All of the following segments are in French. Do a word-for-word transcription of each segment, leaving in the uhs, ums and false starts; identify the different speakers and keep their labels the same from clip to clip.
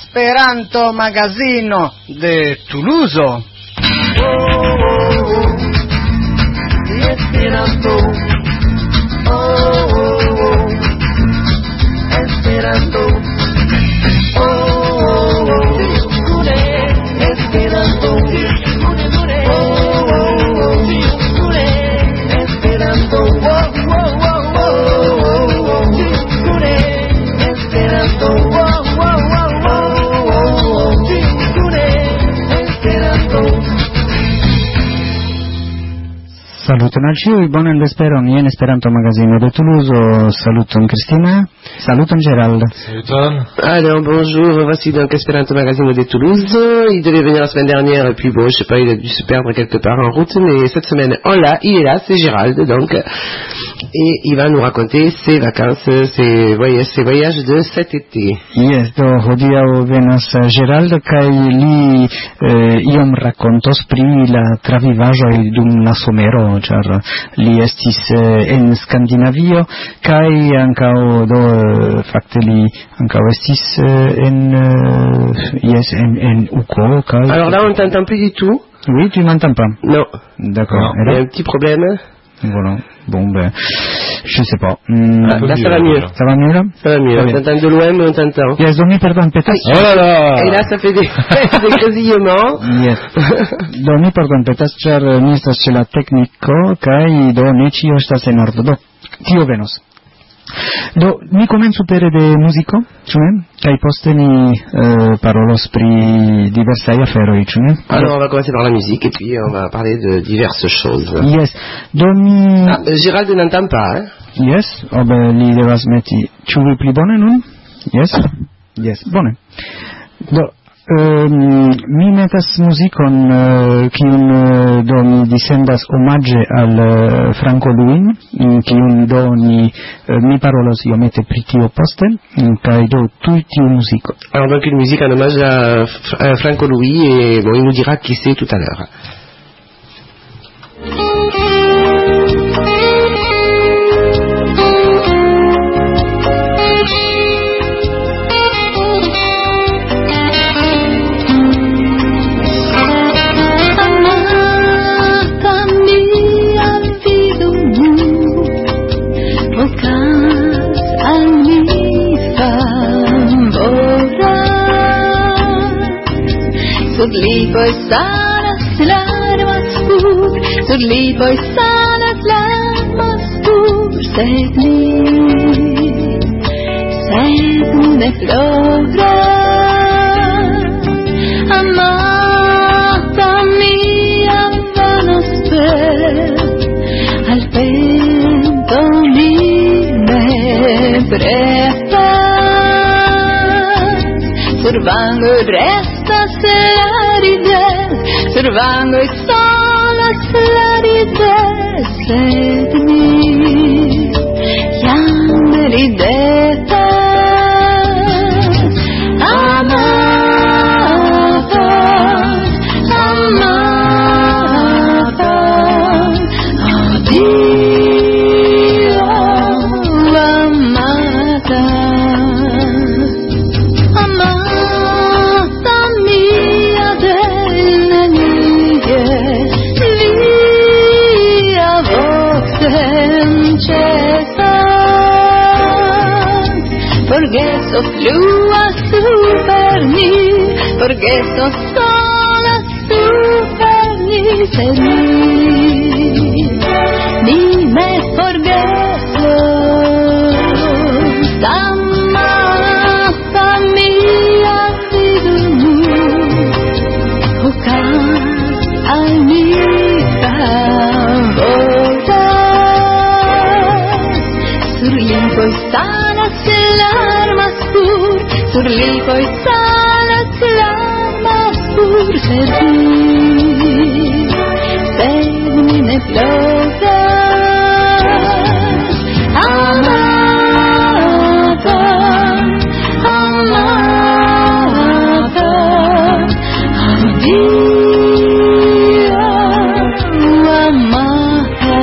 Speaker 1: Esperanto Magazino de Toulouse.
Speaker 2: Oh, oh, oh. Esperanto. Oh, oh, oh. Esperanto. Oh, oh, oh. Esperanto. Oh, oh, oh. Esperanto. Oh, oh, oh, oh. Esperanto.
Speaker 3: Saluton al ciui, bonan vesperon, jen Esperanto Magazino de Toulouse. Saluton Cristina, saluton Gérald.
Speaker 4: Saluton.
Speaker 5: Alors bonjour, voici donc Esperanto Magazino de Toulouse. Il devait venir la semaine dernière et puis bon, je sais pas, il a dû se perdre quelque part en route, mais cette semaine, on l'a, il est là, c'est Gérald donc. Et il va nous raconter ses vacances, ses voyages, ses voyages de cet été.
Speaker 3: Yes, do hodiaŭ venas Gérald kaj li eh, iom rakontos pri la travivaĵoj dum la somero, ĉar li estis eh, en Skandinavio kaj ankaŭ do eh, fakte li ankaŭ estis eh, en eh, yes en en U K O kaj.
Speaker 5: Alors là on t'entend plus du tout.
Speaker 3: Oui, tu m'entends pas.
Speaker 5: Non.
Speaker 3: D'accord.
Speaker 5: Il y a un petit problème.
Speaker 3: Voilà. Bon ben, je sais pas. Hmm,
Speaker 5: Ah, là, ça va mieux.
Speaker 3: Ça va mieux là?
Speaker 5: Ça va mieux.
Speaker 3: Ça
Speaker 5: On
Speaker 3: va.
Speaker 5: t'entend de loin, mais on t'entend.
Speaker 3: Yes, do mi pardonpetas.
Speaker 4: Oh là là.
Speaker 5: Et là, ça fait des, des grésillements.
Speaker 3: Yes. Do mi pardonpetas, ĉar mi estas ĉe la tekniko kaj do ne ĉio estas en ordo. Do tio venos. Do mi komencu pere de muziko, ĉu ne? Kaj poste ni eh, parolos pri diversaj aferoj, ĉu ne?
Speaker 5: Alors, on va commencer par la musique et puis on va parler de diverses choses.
Speaker 3: Yes. Do mi
Speaker 5: Ah, euh, Gérald n'entend pas, hein?
Speaker 3: Yes, obe li devas meti. Ĉu vi pli bone nun? Yes. Yes, bone. Do Um, mi metas muzikon uh, kiun uh, do mi disendas omaĝe al uh, Franco Luin, kiun do ni uh, mi parolos iomete pri tio poste, kaj do tuj tiu muziko.
Speaker 5: Alors donc une musique en hommage à, F- à Franco Louis et bon, il nous dira qui c'est tout à l'heure.
Speaker 6: Sur lipoj sanas larmas spur, sur lipoj sanas larmas spur, sed mi, sed ne plovras. Amata mia vanos per, al vento mi me prestas, survando restas l'aridez, survando i solas l'aridez, sed mi jam ridetas. Amata, amata, addio, amata. Amata mia delle mie, via voxem cesas, forgeso flua super ni, forgeso sola super ni, sed mi, mi me forgeso, amata mia vidu, ocas al mia voltas, sur lipoj sanas larmas pur, sur lipoj sanas larmas pur, sed mi, sed mi ne plovras. Amata, amata, addio, amata.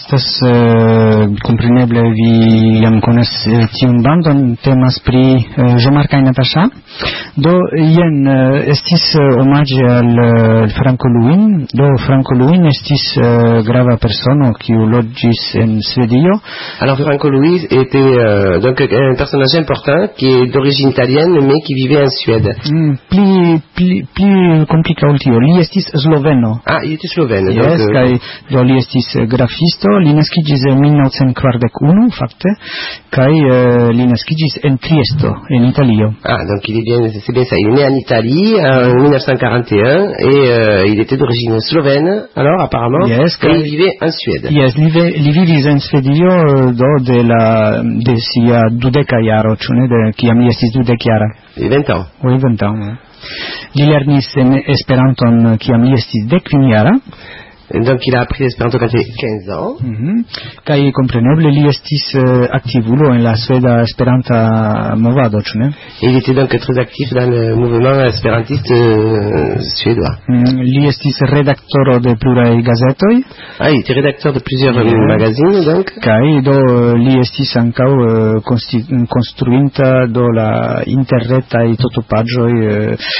Speaker 3: estas uh, compreneble vi jam konas uh, tiun bandon, temas pri uh, Jean-Marc kaj Natasha. Do jen uh, estis uh, omaĝe al uh, Franco Luin. Do Franco Luin estis uh, grava persono kiu loĝis en Svedio.
Speaker 5: Alors Franco Luis était euh, donc un personnage important qui est d'origine italienne mais qui vivait en Suède.
Speaker 3: Mm, pli pli pli komplika ol tio. Li estis sloveno.
Speaker 5: Ah, il était slovène.
Speaker 3: Yes,
Speaker 5: donc, euh,
Speaker 3: kaj do li estis uh, grafisto. Li naskiĝis en mil novcent kvardek unu fakte, kaj uh, li naskiĝis en Triesto en Italio.
Speaker 5: Ah, donc il est bien, c'est bien ça. Il est né en Italie en mille neuf cent quarante et un et euh, il était d'origine slovène, alors apparemment,
Speaker 3: Yes,
Speaker 5: et il vivait en Suède.
Speaker 3: Yes, li, ve, li vivis en Svedio uh, do de la de sia dudeka jaro, ĉu ne, de kiam li estis dudekjara.
Speaker 5: vingt ans.
Speaker 3: Oui, vingt ans. Ouais. Li lernis en Esperanton kiam li estis dekvinjara.
Speaker 5: Et donc il a appris l'espéranto quand il avait quinze ans.
Speaker 3: Mhm. Kaj kompreneble li estis uh, aktivulo en la sveda Esperanta movado, ĉu ne?
Speaker 5: Et il était donc très actif dans le mouvement espérantiste euh, suédois.
Speaker 3: Mm, li estis redaktoro de pluraj gazetoj.
Speaker 5: Ah, il était rédacteur de plusieurs
Speaker 3: Yeah.
Speaker 5: euh, magazines donc.
Speaker 3: Kaj do uh, li estis ankaŭ uh, konsti- konstruinta do la interretaj totopaĝoj uh,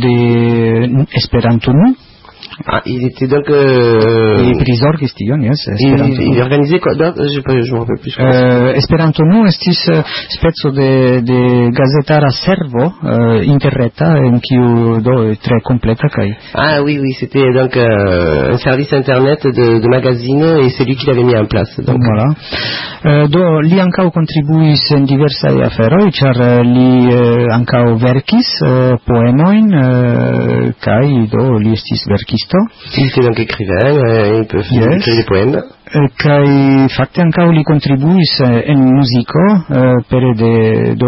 Speaker 3: de Esperanto nu.
Speaker 5: Ah, il était donc... Euh,
Speaker 3: Li prizorgis tion, yes,
Speaker 5: il,
Speaker 3: Esperanto
Speaker 5: il
Speaker 3: nu.
Speaker 5: organisait quoi d'autre? Je ne me rappelle plus.
Speaker 3: Uh, Esperanto nu estis uh, speco de, de gazetara servo uh, interreta en kiu do tre completa kaj
Speaker 5: Ah oui, oui, c'était donc euh, un service internet de, de magazine et c'est lui qui l'avait mis en place. Donc.
Speaker 3: voilà. Uh, do li ankaŭ kontribuis en diversaj aferoj, ĉar uh, li uh, ankaŭ verkis uh, poemojn uh, kaj do li estis verkisto.
Speaker 5: Il était donc écrivain, euh, il peut faire
Speaker 3: Yes.
Speaker 5: écrire des poèmes.
Speaker 3: Uh, kaj fakte ankaŭ li kontribuis uh, en muziko uh, pere de do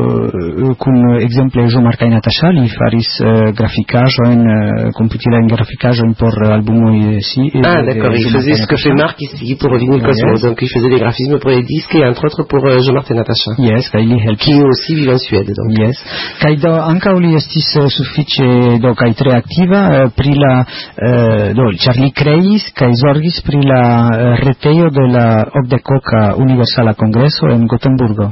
Speaker 3: uh, kun ekzemple Jean-Marc kaj Natasha li faris uh, grafikaĵojn, uh, komputilajn grafikaĵojn por albumoj si.
Speaker 5: Ah d'accord, il faisait ce que fait Marc ici pour Vinyl Cosmo,
Speaker 3: Yes.
Speaker 5: donc il faisait des graphismes pour les disques et entre autres pour euh, Jean-Marc et Natacha,
Speaker 3: Yes, kaj li helpis.
Speaker 5: qui aussi vivent en Suède. Donc.
Speaker 3: Yes. Kaj do ankaŭ li estis uh, sufiĉe do kaj tre aktiva uh, pri la uh, do ĉar li kreis kaj zorgis pri la uh, retejo de la Okdekoka Universala Kongreso en Gotemburgo.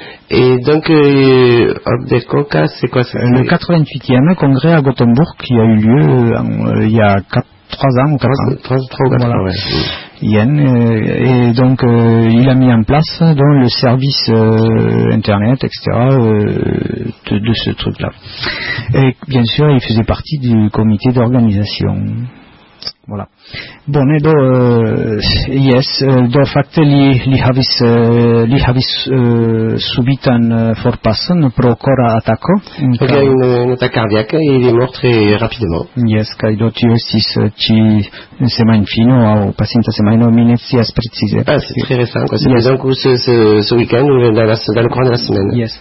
Speaker 5: Et donc, euh, Obde Coca, c'est quoi ça?
Speaker 3: Le quatre-vingt-huitième congrès à Gothenburg qui a eu lieu euh, il y a trois ans ou quatre ans.
Speaker 5: Trois ou quatre
Speaker 3: Voilà.
Speaker 5: ans, ouais.
Speaker 3: Yen, euh, et donc euh, il a mis en place dans le service euh, internet, et cetera euh, de, de ce truc-là. Et bien sûr, il faisait partie du comité d'organisation. Voilà. Bon, et do, uh, yes, uh, do fakte li, li havis, uh, li havis uh, subitan uh, forpason pro kora atako.
Speaker 5: Donc il a une, une attaque cardiaque et il est mort très rapidement.
Speaker 3: Yes, kaj do tio estis uh, ĉi semajnfino aŭ pasinta semajno, mi ne scias precize.
Speaker 5: Ah, c'est très récent, quoi. C'était
Speaker 3: Yes.
Speaker 5: donc ce, ce, ce week-end ou dans, la, dans le courant de la semaine.
Speaker 3: Yes.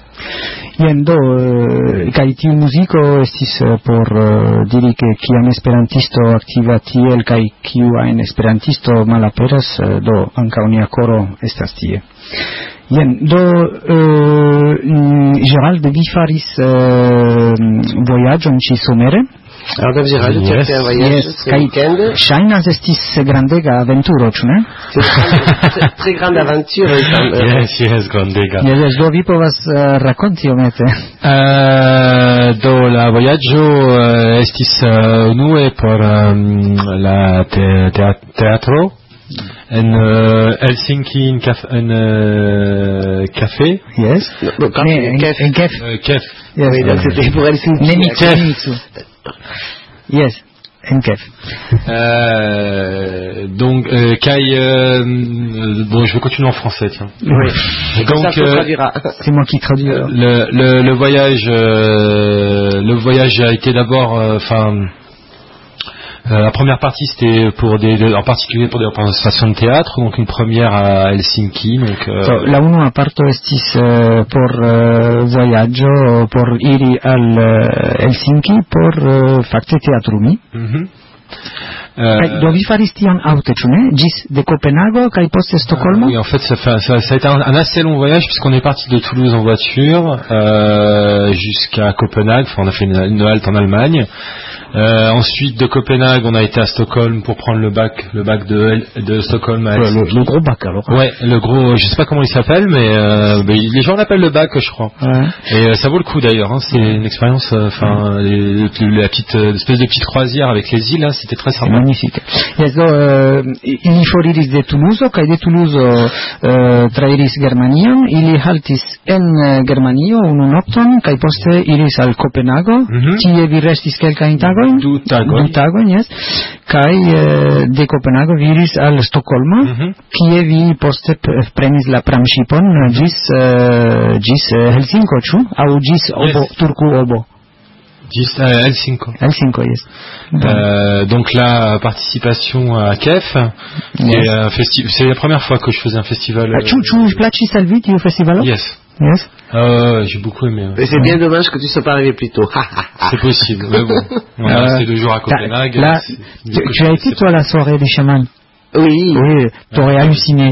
Speaker 3: Jen do, uh, kaj tiu muziko estis uh, por uh, diri ke kiam esperantisto aktiva tiel kaj kiu ajn esperantisto malaperas, uh, do ankaŭ nia koro estas tie. Jen, do, uh, mm, Gérald, vi faris uh, vojaĝon ĉi-somere?
Speaker 5: Alors donc Gérald, tu as fait un voyage
Speaker 3: Yes,
Speaker 5: ce
Speaker 3: kaj
Speaker 5: week-end.
Speaker 3: ŝajnas estis grandega aventuro, ĉu ne?
Speaker 5: C'est une grande- très, très grande aventure. il semble.
Speaker 2: Yes, yes, grandega.
Speaker 3: Yes, yes, do vi povas uh, rakonti iomete.
Speaker 2: Uh, do la vojaĝo uh, estis uh, unue por um, la te, te, teatro en uh, Helsinki en, caf, en uh, café.
Speaker 3: Yes.
Speaker 5: Bon, quand
Speaker 3: Ne,
Speaker 5: il-
Speaker 3: en,
Speaker 5: Kef.
Speaker 3: en Kef.
Speaker 2: Uh, Kef.
Speaker 3: Yes.
Speaker 5: Oui, donc c'était pour Helsinki.
Speaker 3: Nemitsu,
Speaker 2: Kef.
Speaker 3: Nemitsu. Yes, en Kef.
Speaker 2: Euh, donc, euh, Kai, euh, bon, je vais continuer en français, tiens.
Speaker 5: Oui. Comme ça,
Speaker 2: Donc,
Speaker 5: on
Speaker 2: euh,
Speaker 5: traduira.
Speaker 3: C'est moi qui traduis. alors.
Speaker 2: le, le, le voyage, euh, le voyage a été d'abord, enfin, euh, la première partie c'était pour des, de- en particulier pour des représentations de théâtre, donc une première à Helsinki, donc. Euh,
Speaker 3: So, la unua parto estis uh, por uh, vojaĝo por iri al uh, Helsinki por uh, fakte teatrumi.
Speaker 2: mhm.
Speaker 3: Kaj
Speaker 2: Euh,
Speaker 3: do vi faris tion aŭte, ĉu ne? Ĝis de Copenhague kaj poste Stokholmo?
Speaker 2: Oui, en fait, ça, fait, ça, ça a été un, un assez long voyage puisqu'on est parti de Toulouse en voiture euh, jusqu'à Copenhague. Enfin, on a fait une, une halte en Allemagne. Euh, ensuite, de Copenhague, on a été à Stockholm pour prendre le bac, le bac de, de Stockholm. À
Speaker 3: le, le gros bac alors.
Speaker 2: Ouais, le gros, je sais pas comment il s'appelle, mais, euh, mais les gens l'appellent le bac, je crois.
Speaker 3: Ouais.
Speaker 2: Et euh, ça vaut le coup d'ailleurs. Hein, c'est une expérience, enfin, euh, la petite euh, espèce de petite croisière avec les îles, là, c'était très
Speaker 3: C'est
Speaker 2: sympa.
Speaker 3: magnifique. Yes, do, uh, ili foriris de Toulouse, kaj de Toulouse uh, trairis Germanion, ili haltis en uh, Germanio unu nokton, kaj poste iris al Copenhago,
Speaker 2: Mhm.
Speaker 3: kie vi restis kelkajn tagojn,
Speaker 2: Du tagojn.
Speaker 3: du tagojn, yes, kaj uh, de Copenhago vi iris al Stoccolmo,
Speaker 2: Mhm.
Speaker 3: kie vi poste p- prenis la pramŝipon uh, ĝis uh, ĝis uh, Helsinko, ĉu? Aŭ ĝis Obo,
Speaker 2: Yes.
Speaker 3: Turku Obo.
Speaker 2: Juste à Helsinki.
Speaker 3: Helsinko, yes.
Speaker 2: Euh, donc la participation à K E F, qui
Speaker 3: Yes.
Speaker 2: est un festi- c'est la première fois que je faisais un festival.
Speaker 3: Uh, Ĉu ĉu plaĉis al vi tiu festivalo?
Speaker 2: Yes.
Speaker 3: Yes.
Speaker 2: Euh, j'ai beaucoup aimé. ouais.
Speaker 5: Mais c'est bien dommage que tu sois pas arrivé plus tôt.
Speaker 2: C'est possible, mais bon. On a
Speaker 3: Euh,
Speaker 2: resté deux jours à Copenhague.
Speaker 3: Là,
Speaker 2: c'est-
Speaker 3: tu,
Speaker 2: du coup,
Speaker 3: tu as
Speaker 2: je
Speaker 3: été
Speaker 2: sais
Speaker 3: toi à la soirée des chamans?
Speaker 5: Oui.
Speaker 3: Oui, t'aurais halluciné.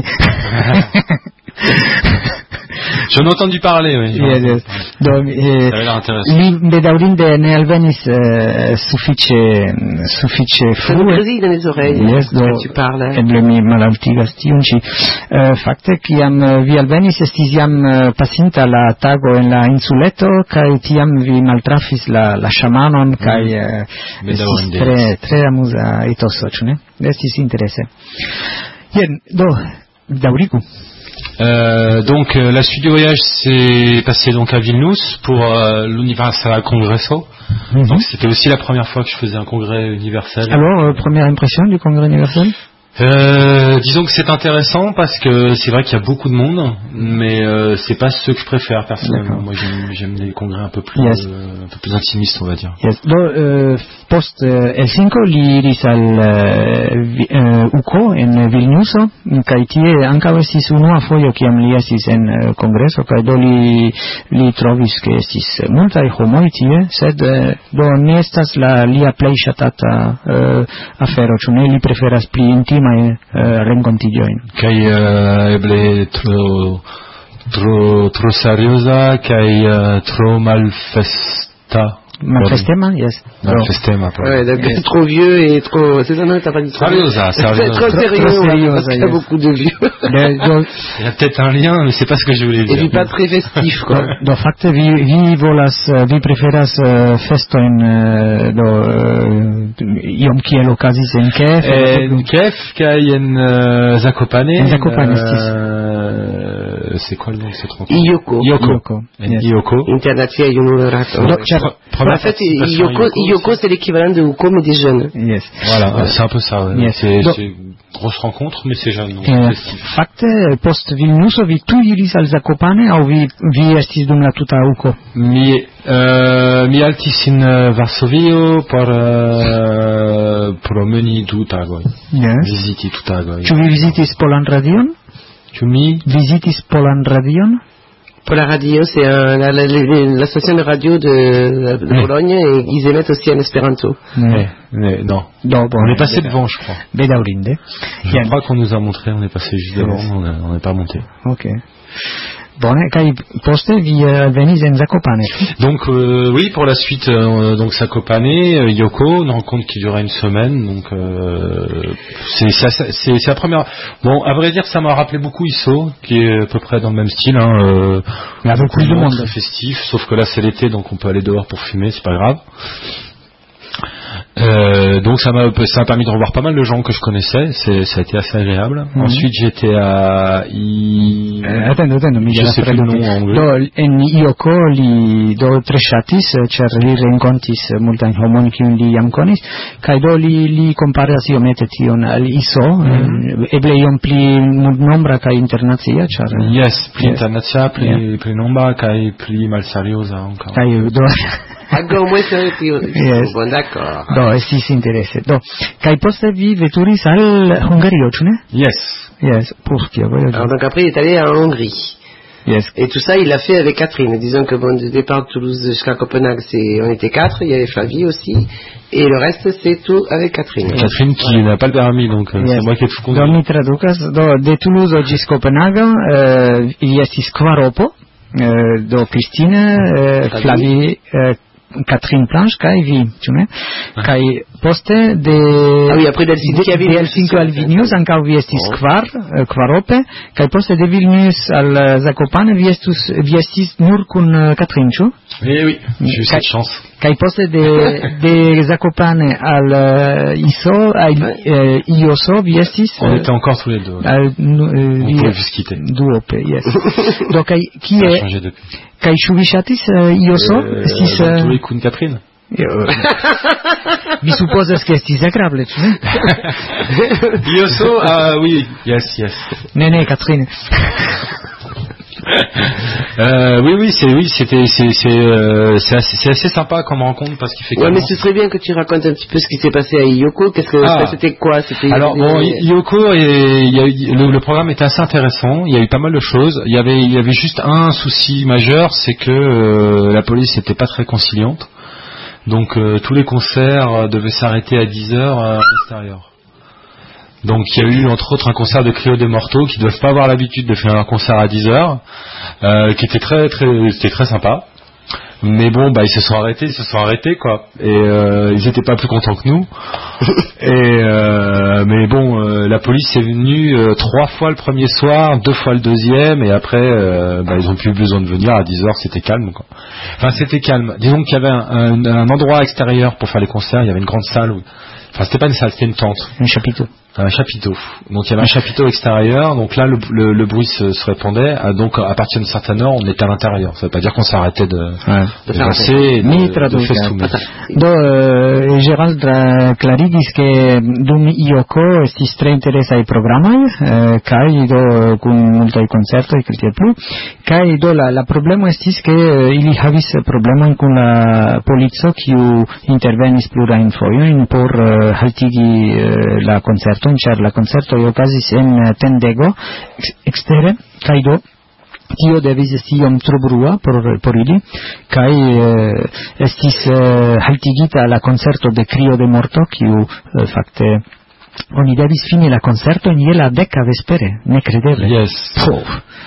Speaker 2: J'en ai entendu parler, oui.
Speaker 3: Yes, yes. Do, eh,
Speaker 2: Ça avait l'air intéressant.
Speaker 3: li bedaŭrinde ne alvenis eh, sufiĉe sufiĉe
Speaker 5: Ça nous
Speaker 3: frue.
Speaker 5: grésille dans les oreilles
Speaker 3: Yes, do,
Speaker 5: quand tu parles.
Speaker 3: eble mi malaltigas tiun ĉi. Eh, fakte, kiam eh, vi alvenis, estis jam eh, pasinta la tago en la insuleto, kaj tiam vi maltrafis la, la ŝamanon, kaj eh, estis
Speaker 2: Bedaŭrinde.
Speaker 3: tre, tre amuza etoso, ĉu ne? Estis interese. Jen, do, daŭrigu.
Speaker 2: Euh, donc euh, la suite du voyage s'est passée donc à Vilnius pour euh, l'Universal Congresso.
Speaker 3: Mhm.
Speaker 2: Donc c'était aussi la première fois que je faisais un congrès universel.
Speaker 3: Alors, euh, première impression du congrès universel?
Speaker 2: Euh, disons que c'est intéressant parce que c'est vrai qu'il y a beaucoup de monde, mais euh, c'est pas ce que je préfère personnellement.
Speaker 3: D'accord.
Speaker 2: Moi j'aime, j'aime les congrès un peu plus
Speaker 3: Yes.
Speaker 2: euh, un peu plus intimistes, on va dire.
Speaker 3: Yes. Do, uh, post uh, Helsinko li iris al uh, vi, uh, Uko en Vilniuso, kaj tie ankaŭ estis unua fojo kiam li estis en uh, kongreso, kaj do li, li trovis ke estis multaj homoj tie, sed uh, do ne estas la lia plej ŝatata uh, afero, ĉu ne? Li preferas pli intimajn uh, renkontiĝojn.
Speaker 2: Kaj uh, eble tro tro tro serioza kaj uh, tro malfesta.
Speaker 3: Manifestema, yes. Do,
Speaker 2: Malfestema, pardon.
Speaker 5: Ouais, donc
Speaker 3: Yes.
Speaker 5: trop vieux et trop... C'est ça, non, t'as pas dit trop
Speaker 2: Seriosa,
Speaker 5: C'est
Speaker 2: seriosa.
Speaker 5: trop sérieux,
Speaker 3: Trop
Speaker 5: ouais,
Speaker 3: sérieux,
Speaker 5: parce qu'il y a
Speaker 3: yes.
Speaker 5: beaucoup de vieux.
Speaker 3: de, do,
Speaker 2: Il y a peut-être un lien, mais c'est pas ce que je voulais
Speaker 5: Et
Speaker 2: dire.
Speaker 5: puis pas très festif, quoi.
Speaker 3: Do fakte vi vi volas eh, vi preferas uh, festojn uh, do uh, iom kiel okazis en Kiev
Speaker 2: En Kiev, kaj en uh, Zakopane.
Speaker 3: En Zakopane,
Speaker 2: euh, c'est quoi le nom de cette rencontre?
Speaker 5: Iyoko.
Speaker 2: Iyoko.
Speaker 3: Iyoko,
Speaker 2: En
Speaker 3: yes.
Speaker 2: Iyoko.
Speaker 5: Internazia Junularat.
Speaker 3: Do, ĉar
Speaker 2: Première
Speaker 5: En fait,
Speaker 2: participation à
Speaker 5: Iyoko, Iyoko, c'est l'équivalent de Uko, mais des jeunes.
Speaker 3: yes.
Speaker 2: Voilà, euh, c'est un peu ça. ouais.
Speaker 3: Yes.
Speaker 2: C'est,
Speaker 3: Donc-
Speaker 2: c'est une grosse rencontre, mais c'est jeune. Donc
Speaker 3: Eh,
Speaker 2: festif.
Speaker 3: fakte post Vilniuso vi tuj iris al Zakopane aŭ vi vi estis dum la tuta Uko?
Speaker 2: Mi, uh, mi altis in uh, Varsovio por uh, promeni du tagoj.
Speaker 3: Yes.
Speaker 2: Viziti du tagoj.
Speaker 3: Ĉu vi vizitis Polan Radion?
Speaker 2: Ĉu mi?
Speaker 3: Vizitis Polan Radion?
Speaker 5: Pour la radio, c'est un, la, la, la, la station de radio de, de
Speaker 2: Oui.
Speaker 5: Bologne, et ils émettent aussi en espéranto.
Speaker 2: Eh, eh, non.
Speaker 3: Do, bon,
Speaker 2: On est passé devant, je crois.
Speaker 3: bedaŭrinde.
Speaker 2: Je
Speaker 3: Jen.
Speaker 2: crois qu'on nous a montré, on est passé juste devant,
Speaker 3: Yes.
Speaker 2: mais on a- on n'est pas monté.
Speaker 3: Ok. Bone, kaj poste vi uh, venis en Zakopane.
Speaker 2: Donc euh, oui, pour la suite, euh, donc Zakopane, euh, Yoko, une rencontre qui durait une semaine. Donc euh, c'est, c'est, assez- c'est, c'est la première. Bon, à vrai dire, ça m'a rappelé beaucoup Isso, qui est à peu près dans le même style. Hein, euh,
Speaker 3: Mais avec plus de monde.
Speaker 2: très festif, sauf que là c'est l'été, donc on peut aller dehors pour fumer, c'est pas grave. Euh, donc ça m'a ça m'a permis de revoir pas mal de gens que je connaissais, c'est, ça a été assez agréable.
Speaker 3: Mhm.
Speaker 2: Ensuite j'étais à I...
Speaker 3: Eh, Attendo, attendo, mi
Speaker 2: Je
Speaker 3: devo
Speaker 2: sais plus le nom en anglais.
Speaker 3: Do, en Iyoko li do tre ŝatis, eh, ĉar li renkontis eh, multajn homojn kiujn li jam konis, kaj do li, li komparas iomete tion al Iso, eh, eble iom pli multnombra kaj internacia, ĉar
Speaker 2: Yes, pli
Speaker 3: Yes.
Speaker 2: internacia, pli,
Speaker 3: Yeah.
Speaker 2: pli nomba, kaj pli malseriosa encore.
Speaker 3: kaj do
Speaker 5: Encore moins sérieux que
Speaker 3: Yes.
Speaker 5: Bon, d'accord.
Speaker 3: do estis interese. Do, kaj poste vi veturis al Hungario, ĉu ne?
Speaker 2: Yes.
Speaker 3: Yes, pour kio vojaĝo.
Speaker 5: Alors donc après, il est allé en Hongrie.
Speaker 3: Yes.
Speaker 5: Et tout ça, il l'a fait avec Catherine. Disons que bon, du départ de Toulouse jusqu'à Copenhague, c'est, on était quatre, il y avait Flavie aussi. Et le reste, c'est tout avec Catherine.
Speaker 2: Catherine qui n'a pas le permis, donc euh,
Speaker 3: Yes.
Speaker 2: c'est moi qui ai tout
Speaker 3: Do
Speaker 2: conduit.
Speaker 3: mi tradukas, do de Toulouse ĝis Kopenhago, eh, ili estis kvar opo, eh, do Kristine, eh,
Speaker 5: Flavie.
Speaker 3: Flavie, eh, Catherine Planche kai vi, ĉu ne? Kaj poste de
Speaker 5: Ah oui, après de Helsinki a
Speaker 3: de Helsinki al Vilnius ankaŭ vi estis
Speaker 5: Oh.
Speaker 3: kvar eh, kvarope, kaj poste de Vilnius al eh, Zakopane vi estus vi estis nur kun eh, Catherine, ĉu?
Speaker 2: Eh oui, j'ai eu
Speaker 3: Ca-
Speaker 2: cette chance.
Speaker 3: Kaj poste de de Zakopane al eh, Iso al eh, Ioso vi estis
Speaker 2: On
Speaker 3: eh,
Speaker 2: était encore tous les deux. ouais.
Speaker 3: al nu- eh,
Speaker 2: On
Speaker 3: vi-
Speaker 2: pouvait plus se quitter.
Speaker 3: duope, yes. Do kaj
Speaker 2: Ça a
Speaker 3: kie
Speaker 2: changé depuis.
Speaker 3: kaj ĉu vi ŝatis eh, Ioso?
Speaker 2: Euh,
Speaker 3: Estis
Speaker 2: dans
Speaker 3: eh,
Speaker 2: tous les coups de Catherine.
Speaker 3: mi supozas ke estis agrable, ĉu ne?
Speaker 2: Ioso, ah oui, yes, yes.
Speaker 3: Ne, ne, Catherine.
Speaker 2: Euh, oui, oui, c'est, oui, c'était, c'est, c'est, euh, c'est assez, c'est assez sympa comme rencontre parce qu'il fait.
Speaker 5: Ouais, mais ce serait bien que tu racontes un petit peu ce qui s'est passé à Iyoko. Qu'est-ce que
Speaker 2: Ah.
Speaker 5: c'était quoi C'était
Speaker 2: Alors bon, I- Yoko, et, il y a eu- le, le programme était assez intéressant. Il y a eu pas mal de choses. Il y avait, il y avait juste un souci majeur, c'est que euh, la police n'était pas très conciliante. Donc euh, tous les concerts euh, devaient s'arrêter à dix heures euh, à l'extérieur. Donc il y a eu entre autres un concert de Crio des Mortos qui ne doivent pas avoir l'habitude de faire un concert à dix heures, euh, qui était très très, c'était très sympa. Mais bon, bah ils se sont arrêtés, ils se sont arrêtés quoi. Et euh, ils n'étaient pas plus contents que nous. Et euh, mais bon, euh, la police est venue euh, trois fois le premier soir, deux fois le deuxième, et après, euh, bah, ils ont plus besoin de venir à dix heures, c'était calme quoi. Enfin, c'était calme. Disons qu'il y avait un, un, un endroit extérieur pour faire les concerts. Il y avait une grande salle où, enfin, c'était pas une salle, c'était une tente.
Speaker 3: Un chapiteau.
Speaker 2: Un chapiteau. Donc il y avait un chapiteau extérieur. Donc là, le, le, le bruit se, se répandait. Ah, donc à partir d'une certaine heure, on était à l'intérieur. Ça veut pas dire qu'on s'arrêtait de, de
Speaker 5: faire
Speaker 2: passer, et
Speaker 3: Mi
Speaker 2: de, de
Speaker 3: traduca.
Speaker 2: festumer.
Speaker 3: Do eh, Gerald tra- klarigis ke dum Ioko estis tre interesaj programoj eh, kaj do kun multaj koncertoj kaj tiel plu. Kaj do la, la problemo estis ke eh, ili havis problemojn kun la polico kiu intervenis plurajn fojojn por eh, haltigi eh, la koncerton, ĉar la koncertoj okazis en eh, tendego ex- ekstere kaj do tio devis esti iom tro brua por, por ili, kaj eh, estis eh, haltigita la koncerto de Crio de Morto, kiu eh, fakte oni devis fini la koncerton je la deka vespere, nekredeble.
Speaker 2: Yes.
Speaker 3: Po.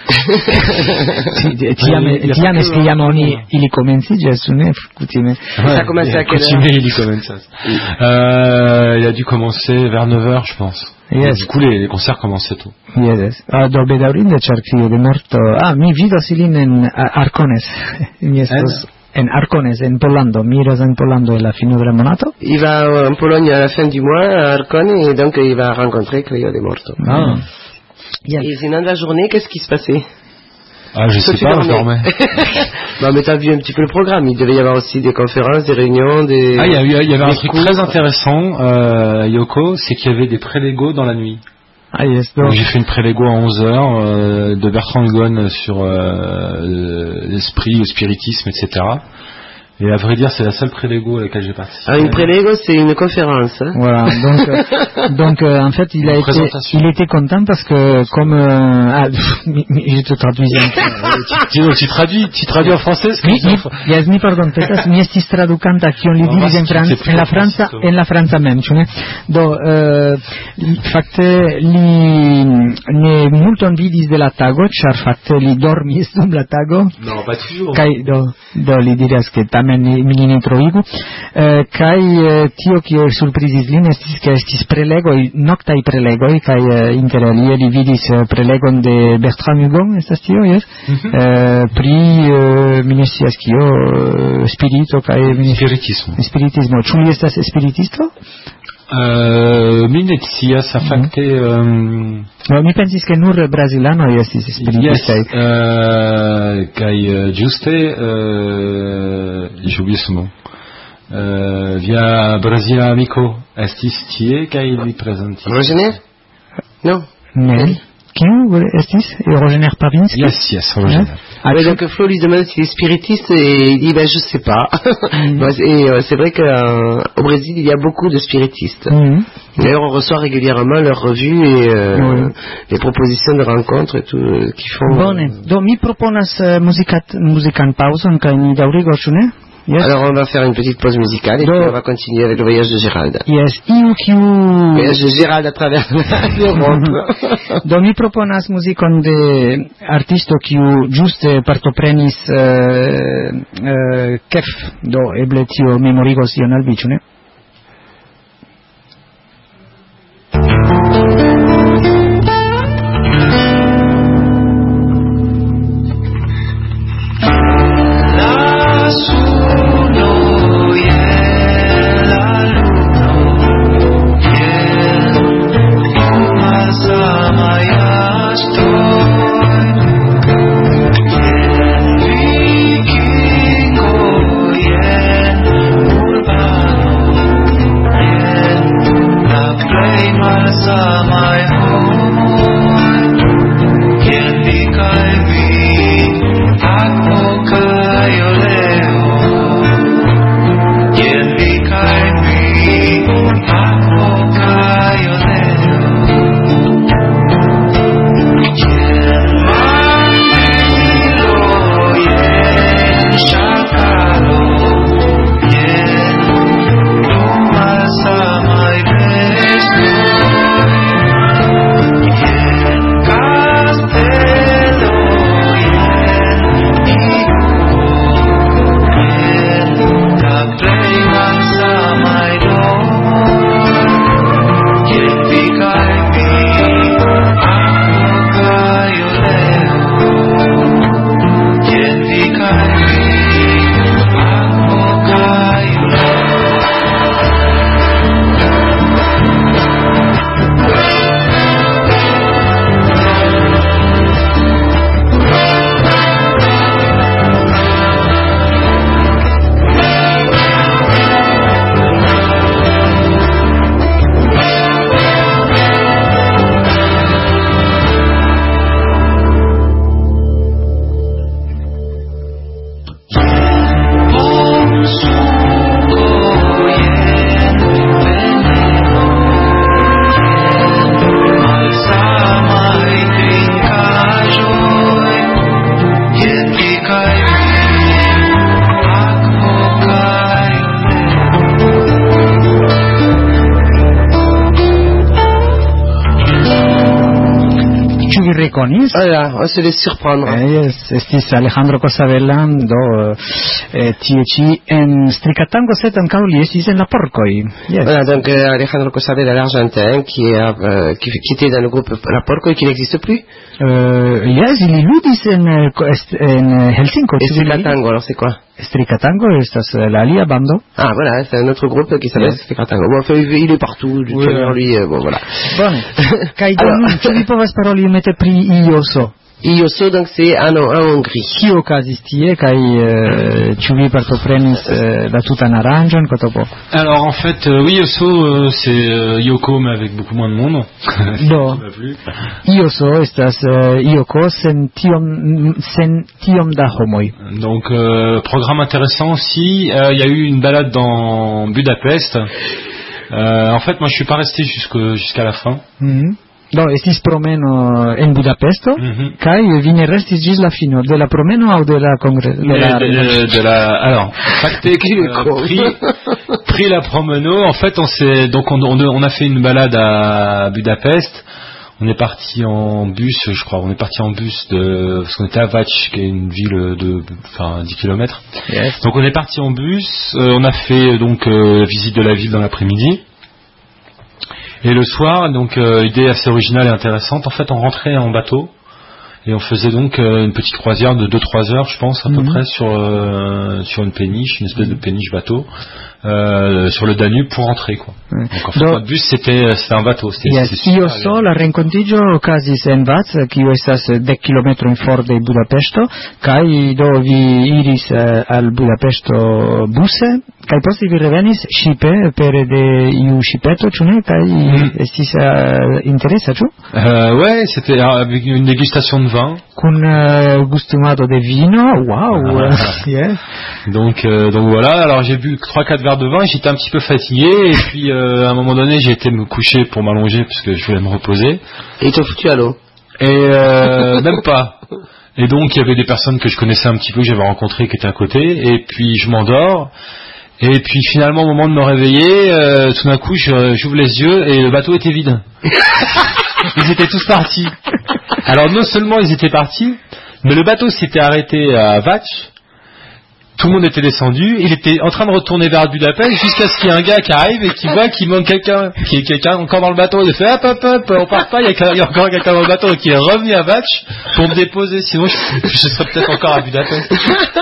Speaker 3: Ti- Tiam
Speaker 2: Il y a
Speaker 3: tiam
Speaker 2: pas que
Speaker 3: eske jam
Speaker 2: un-
Speaker 3: oni ili komenciĝas, ĉu ne, kutime?
Speaker 5: Ça a commencé à quelle heure
Speaker 2: Coutumier, il y commence ça. Euh, il a dû commencer vers neuf heures, je pense.
Speaker 3: Yes.
Speaker 2: Du coup, les, les concerts commençaient tôt.
Speaker 3: Yes. Ah, do bedaŭrinde, ĉar Crio de Morto, ah, mi vidos ilin en ah, Arcones. Mi estos en Arcones, en Pollando. Mi iras en Pollando en la fino de la monato.
Speaker 5: Il va euh, en Pologne à la fin du mois, à Arcon, et donc euh, il va rencontrer Crio des Mortos.
Speaker 2: Ah,
Speaker 3: Bien.
Speaker 5: Et sinon, de la journée, qu'est-ce qui se passait
Speaker 2: ah je
Speaker 5: Toi,
Speaker 2: sais
Speaker 5: tu
Speaker 2: pas, je
Speaker 5: dormais.
Speaker 2: dormais.
Speaker 5: Non, mais t'as vu un petit peu le programme. Il devait y avoir aussi des conférences, des réunions, des...
Speaker 2: Ah, il y, a eu- il y avait un
Speaker 5: des
Speaker 2: truc
Speaker 5: cours.
Speaker 2: très intéressant, euh, Yoko, c'est qu'il y avait des prélégos dans la nuit.
Speaker 3: Ah, yes, do.
Speaker 2: Donc, j'ai fait une prélégo à onze heures euh, de Bertrand Hugon sur euh, l'esprit, le spiritisme, et cetera. Et à vrai dire, c'est la seule prélégo à laquelle j'ai participé.
Speaker 5: Ah, une prélego, c'est une conférence. Hein.
Speaker 3: Voilà, donc, euh, donc euh, en fait, il a
Speaker 2: Une
Speaker 3: été,
Speaker 2: présentation.
Speaker 3: il était content parce que comme, euh, ah, pff, mi, mi, je te traduis un peu.
Speaker 2: Tu, tu traduis, tu traduis en français ce que
Speaker 3: Mi,
Speaker 2: je
Speaker 3: mi,
Speaker 2: dis.
Speaker 3: yes, mi pardon, petas, mi estis tradukanta kion li
Speaker 2: No,
Speaker 3: diris en,
Speaker 2: vas-
Speaker 3: Fran-
Speaker 2: c'est
Speaker 3: en la
Speaker 2: plus
Speaker 3: Franca,
Speaker 2: compliqué.
Speaker 3: en la Franca mem, ĉu ne? Do, eh, li- fakte li ne multon vidis de la tago, ĉar fakte li dormis dum la tago.
Speaker 2: Non, pas toujours.
Speaker 3: Kai do do li diras ke tamen ni- mi ne trovigu eh, kaj eh, tio kio surprizis lin estis ke estis prelegoj, noktaj prelegoj, kaj eh, inter alie li vidis eh, prelegon de Bertrand Hugon, estas tio, jes? Eh, pri eh, mi ne scias kio, eh, spirito kaj
Speaker 2: Spiritisme.
Speaker 3: spiritismo. Ĉu li estas spiritisto?
Speaker 2: Euh, Minetia, ça facté. Euh,
Speaker 3: No, mi pensis ke nur brazilanoj estis
Speaker 2: yes.
Speaker 3: spiritistaj.
Speaker 2: Euh, Kai euh, Juste, euh, j'ai oublié ce nom. Euh, via Brasilia Amico, estis tie, Kai li presenti.
Speaker 5: Rogener Non.
Speaker 3: Ne. Kiu estis? Rogener Pavinski?
Speaker 2: Yes, yes, Roger.
Speaker 3: Ah,
Speaker 5: Ouais,
Speaker 3: tu-
Speaker 5: donc Flo lui demande s'il est spiritiste et il dit ben je sais pas. Ouais, et euh, c'est vrai qu'au Brésil il y a beaucoup de spiritistes.
Speaker 3: Mhm.
Speaker 5: D'ailleurs on reçoit régulièrement leurs revues et euh,
Speaker 3: Oui.
Speaker 5: les propositions de rencontres et tout euh, qu'ils font.
Speaker 3: Bone, do mi proponas uh, muzikat, muzikan pauzon kaj ni daŭrigos, ĉu ne? Yes.
Speaker 5: Alors on va faire une petite pause musicale et
Speaker 3: Donc-
Speaker 5: puis on va continuer avec le voyage de Gérald.
Speaker 3: Yes, iu kiu...
Speaker 5: Le voyage de Gérald à travers l'Europe.
Speaker 3: Do mi proponas muzikon de artisto kiu ĝuste partoprenis uh, uh, Kef, do eble tio memorigos ion al vi, ĉu ne? Rekonis?
Speaker 5: Voilà, on se laisse surprendre.
Speaker 3: Eh, yes, estis Alejandro Cosabellan do eh, tie ĉi en Strikatango sed ankaŭ li estis en la Porkoj. Yes.
Speaker 5: Voilà, donc euh, Alejandro Cosabella, l'Argentin, qui, est, euh, qui, qui était dans le groupe La Porco et qui n'existe plus.
Speaker 3: Uh, yes, ili ludis en, eh, ko- est- en Helsinko.
Speaker 5: Et
Speaker 3: ĉu vi legis?
Speaker 5: Strikatango, alors c'est quoi?
Speaker 3: Strikatango estas eh, la alia bando.
Speaker 5: Ah voilà, c'est un autre groupe qui s'appelle
Speaker 3: Yes.
Speaker 5: Strikatango. Bon, enfin, il il est partout,
Speaker 3: Oui,
Speaker 5: Junior,
Speaker 3: oui.
Speaker 5: lui, euh, bon voilà.
Speaker 3: Bone. Kaj do
Speaker 5: Alors-
Speaker 3: nun, ĉu vi povas paroli iomete pri Ioso?
Speaker 5: Ioso, donc c'est en, en Hongrie.
Speaker 3: Kio okazis tie kaj eh, ĉu vi partoprenis eh, la tutan aranĝon, Kotopo?
Speaker 2: Alors en fait, euh, oui, Osso, euh, c'est euh, Yoko, mais avec beaucoup moins de monde.
Speaker 3: Do.
Speaker 2: Ça m'a plu.
Speaker 3: Ioso estas eh, Ioko sen tiom sen tiom da homoj.
Speaker 2: Donc, euh, programme intéressant aussi. Euh, Il y a eu une balade dans Budapest. Euh, en fait, moi, je suis pas resté jusqu'au- jusqu'à la fin.
Speaker 3: Mhm. Do estis promeno en Budapesto
Speaker 2: Mhm.
Speaker 3: kaj vi ne restis ĝis la fino de la promeno aŭ de la kongreso de la
Speaker 2: de, de- de la, alors, facté,
Speaker 5: Qui est
Speaker 2: euh,
Speaker 5: con.
Speaker 2: pris, pris la promeno. En fait, on s'est, donc on, on, on a fait une balade à Budapest. On est parti en bus, je crois. On est parti en bus de, parce qu'on était à Vach, qui est une ville de, enfin, dix kilomètres.
Speaker 3: Yes.
Speaker 2: Donc on est parti en bus. euh, on a fait donc euh, la visite de la ville dans l'après-midi. Et le soir, donc euh, idée assez originale et intéressante. En fait, on rentrait en bateau et on faisait donc euh, une petite croisière de deux trois heures, je pense, à peu
Speaker 3: Mhm.
Speaker 2: près sur euh, sur une péniche, une espèce de péniche bateau euh, sur le Danube pour rentrer, quoi.
Speaker 3: Ouais.
Speaker 2: Donc en fait,
Speaker 3: Do-
Speaker 2: notre bus c'était c'était un bateau. C'était,
Speaker 3: Yes,
Speaker 2: c'était super
Speaker 3: io so
Speaker 2: agréable.
Speaker 3: la renkontiĝo okazis en Vac, kiu estas dek kilometrojn for de Budapeŝto, kaj do vi iris eh, al Budapeŝto buse, kaj poste vi revenis ŝipe pere de iu ŝipeto, ĉu ne? Kaj
Speaker 2: Mhm.
Speaker 3: estis eh, interesa, ĉu?
Speaker 2: Euh, ouais, c'était avec une dégustation de vin.
Speaker 3: Kun eh, gustumado de vino, wow!
Speaker 2: Ah.
Speaker 3: Yes.
Speaker 2: Donc, euh, donc voilà. Alors j'ai bu trois quatre verres de vin. J'étais un petit peu fatigué et puis euh, à un moment donné j'ai été me coucher pour m'allonger parce que je voulais me reposer.
Speaker 5: Et ils t'ont foutu à l'eau.
Speaker 2: Et euh, même pas. Et donc il y avait des personnes que je connaissais un petit peu, que j'avais rencontrées, qui étaient à côté. Et puis je m'endors. Et puis finalement, au moment de me réveiller, euh, tout d'un coup, je, j'ouvre les yeux et le bateau était vide. Ils étaient tous partis. Alors non seulement ils étaient partis, mais le bateau s'était arrêté à Vatch. Tout le monde était descendu. Il était en train de retourner vers Budapest jusqu'à ce qu'il y ait un gars qui arrive et qui voit qu'il manque quelqu'un, qu'il y ait quelqu'un encore dans le bateau. Il fait hop hop hop, on part pas. Il y a, il y a encore quelqu'un dans le bateau qui est revenu à Vatch pour me déposer. Sinon, je, je serais peut-être encore à Budapest.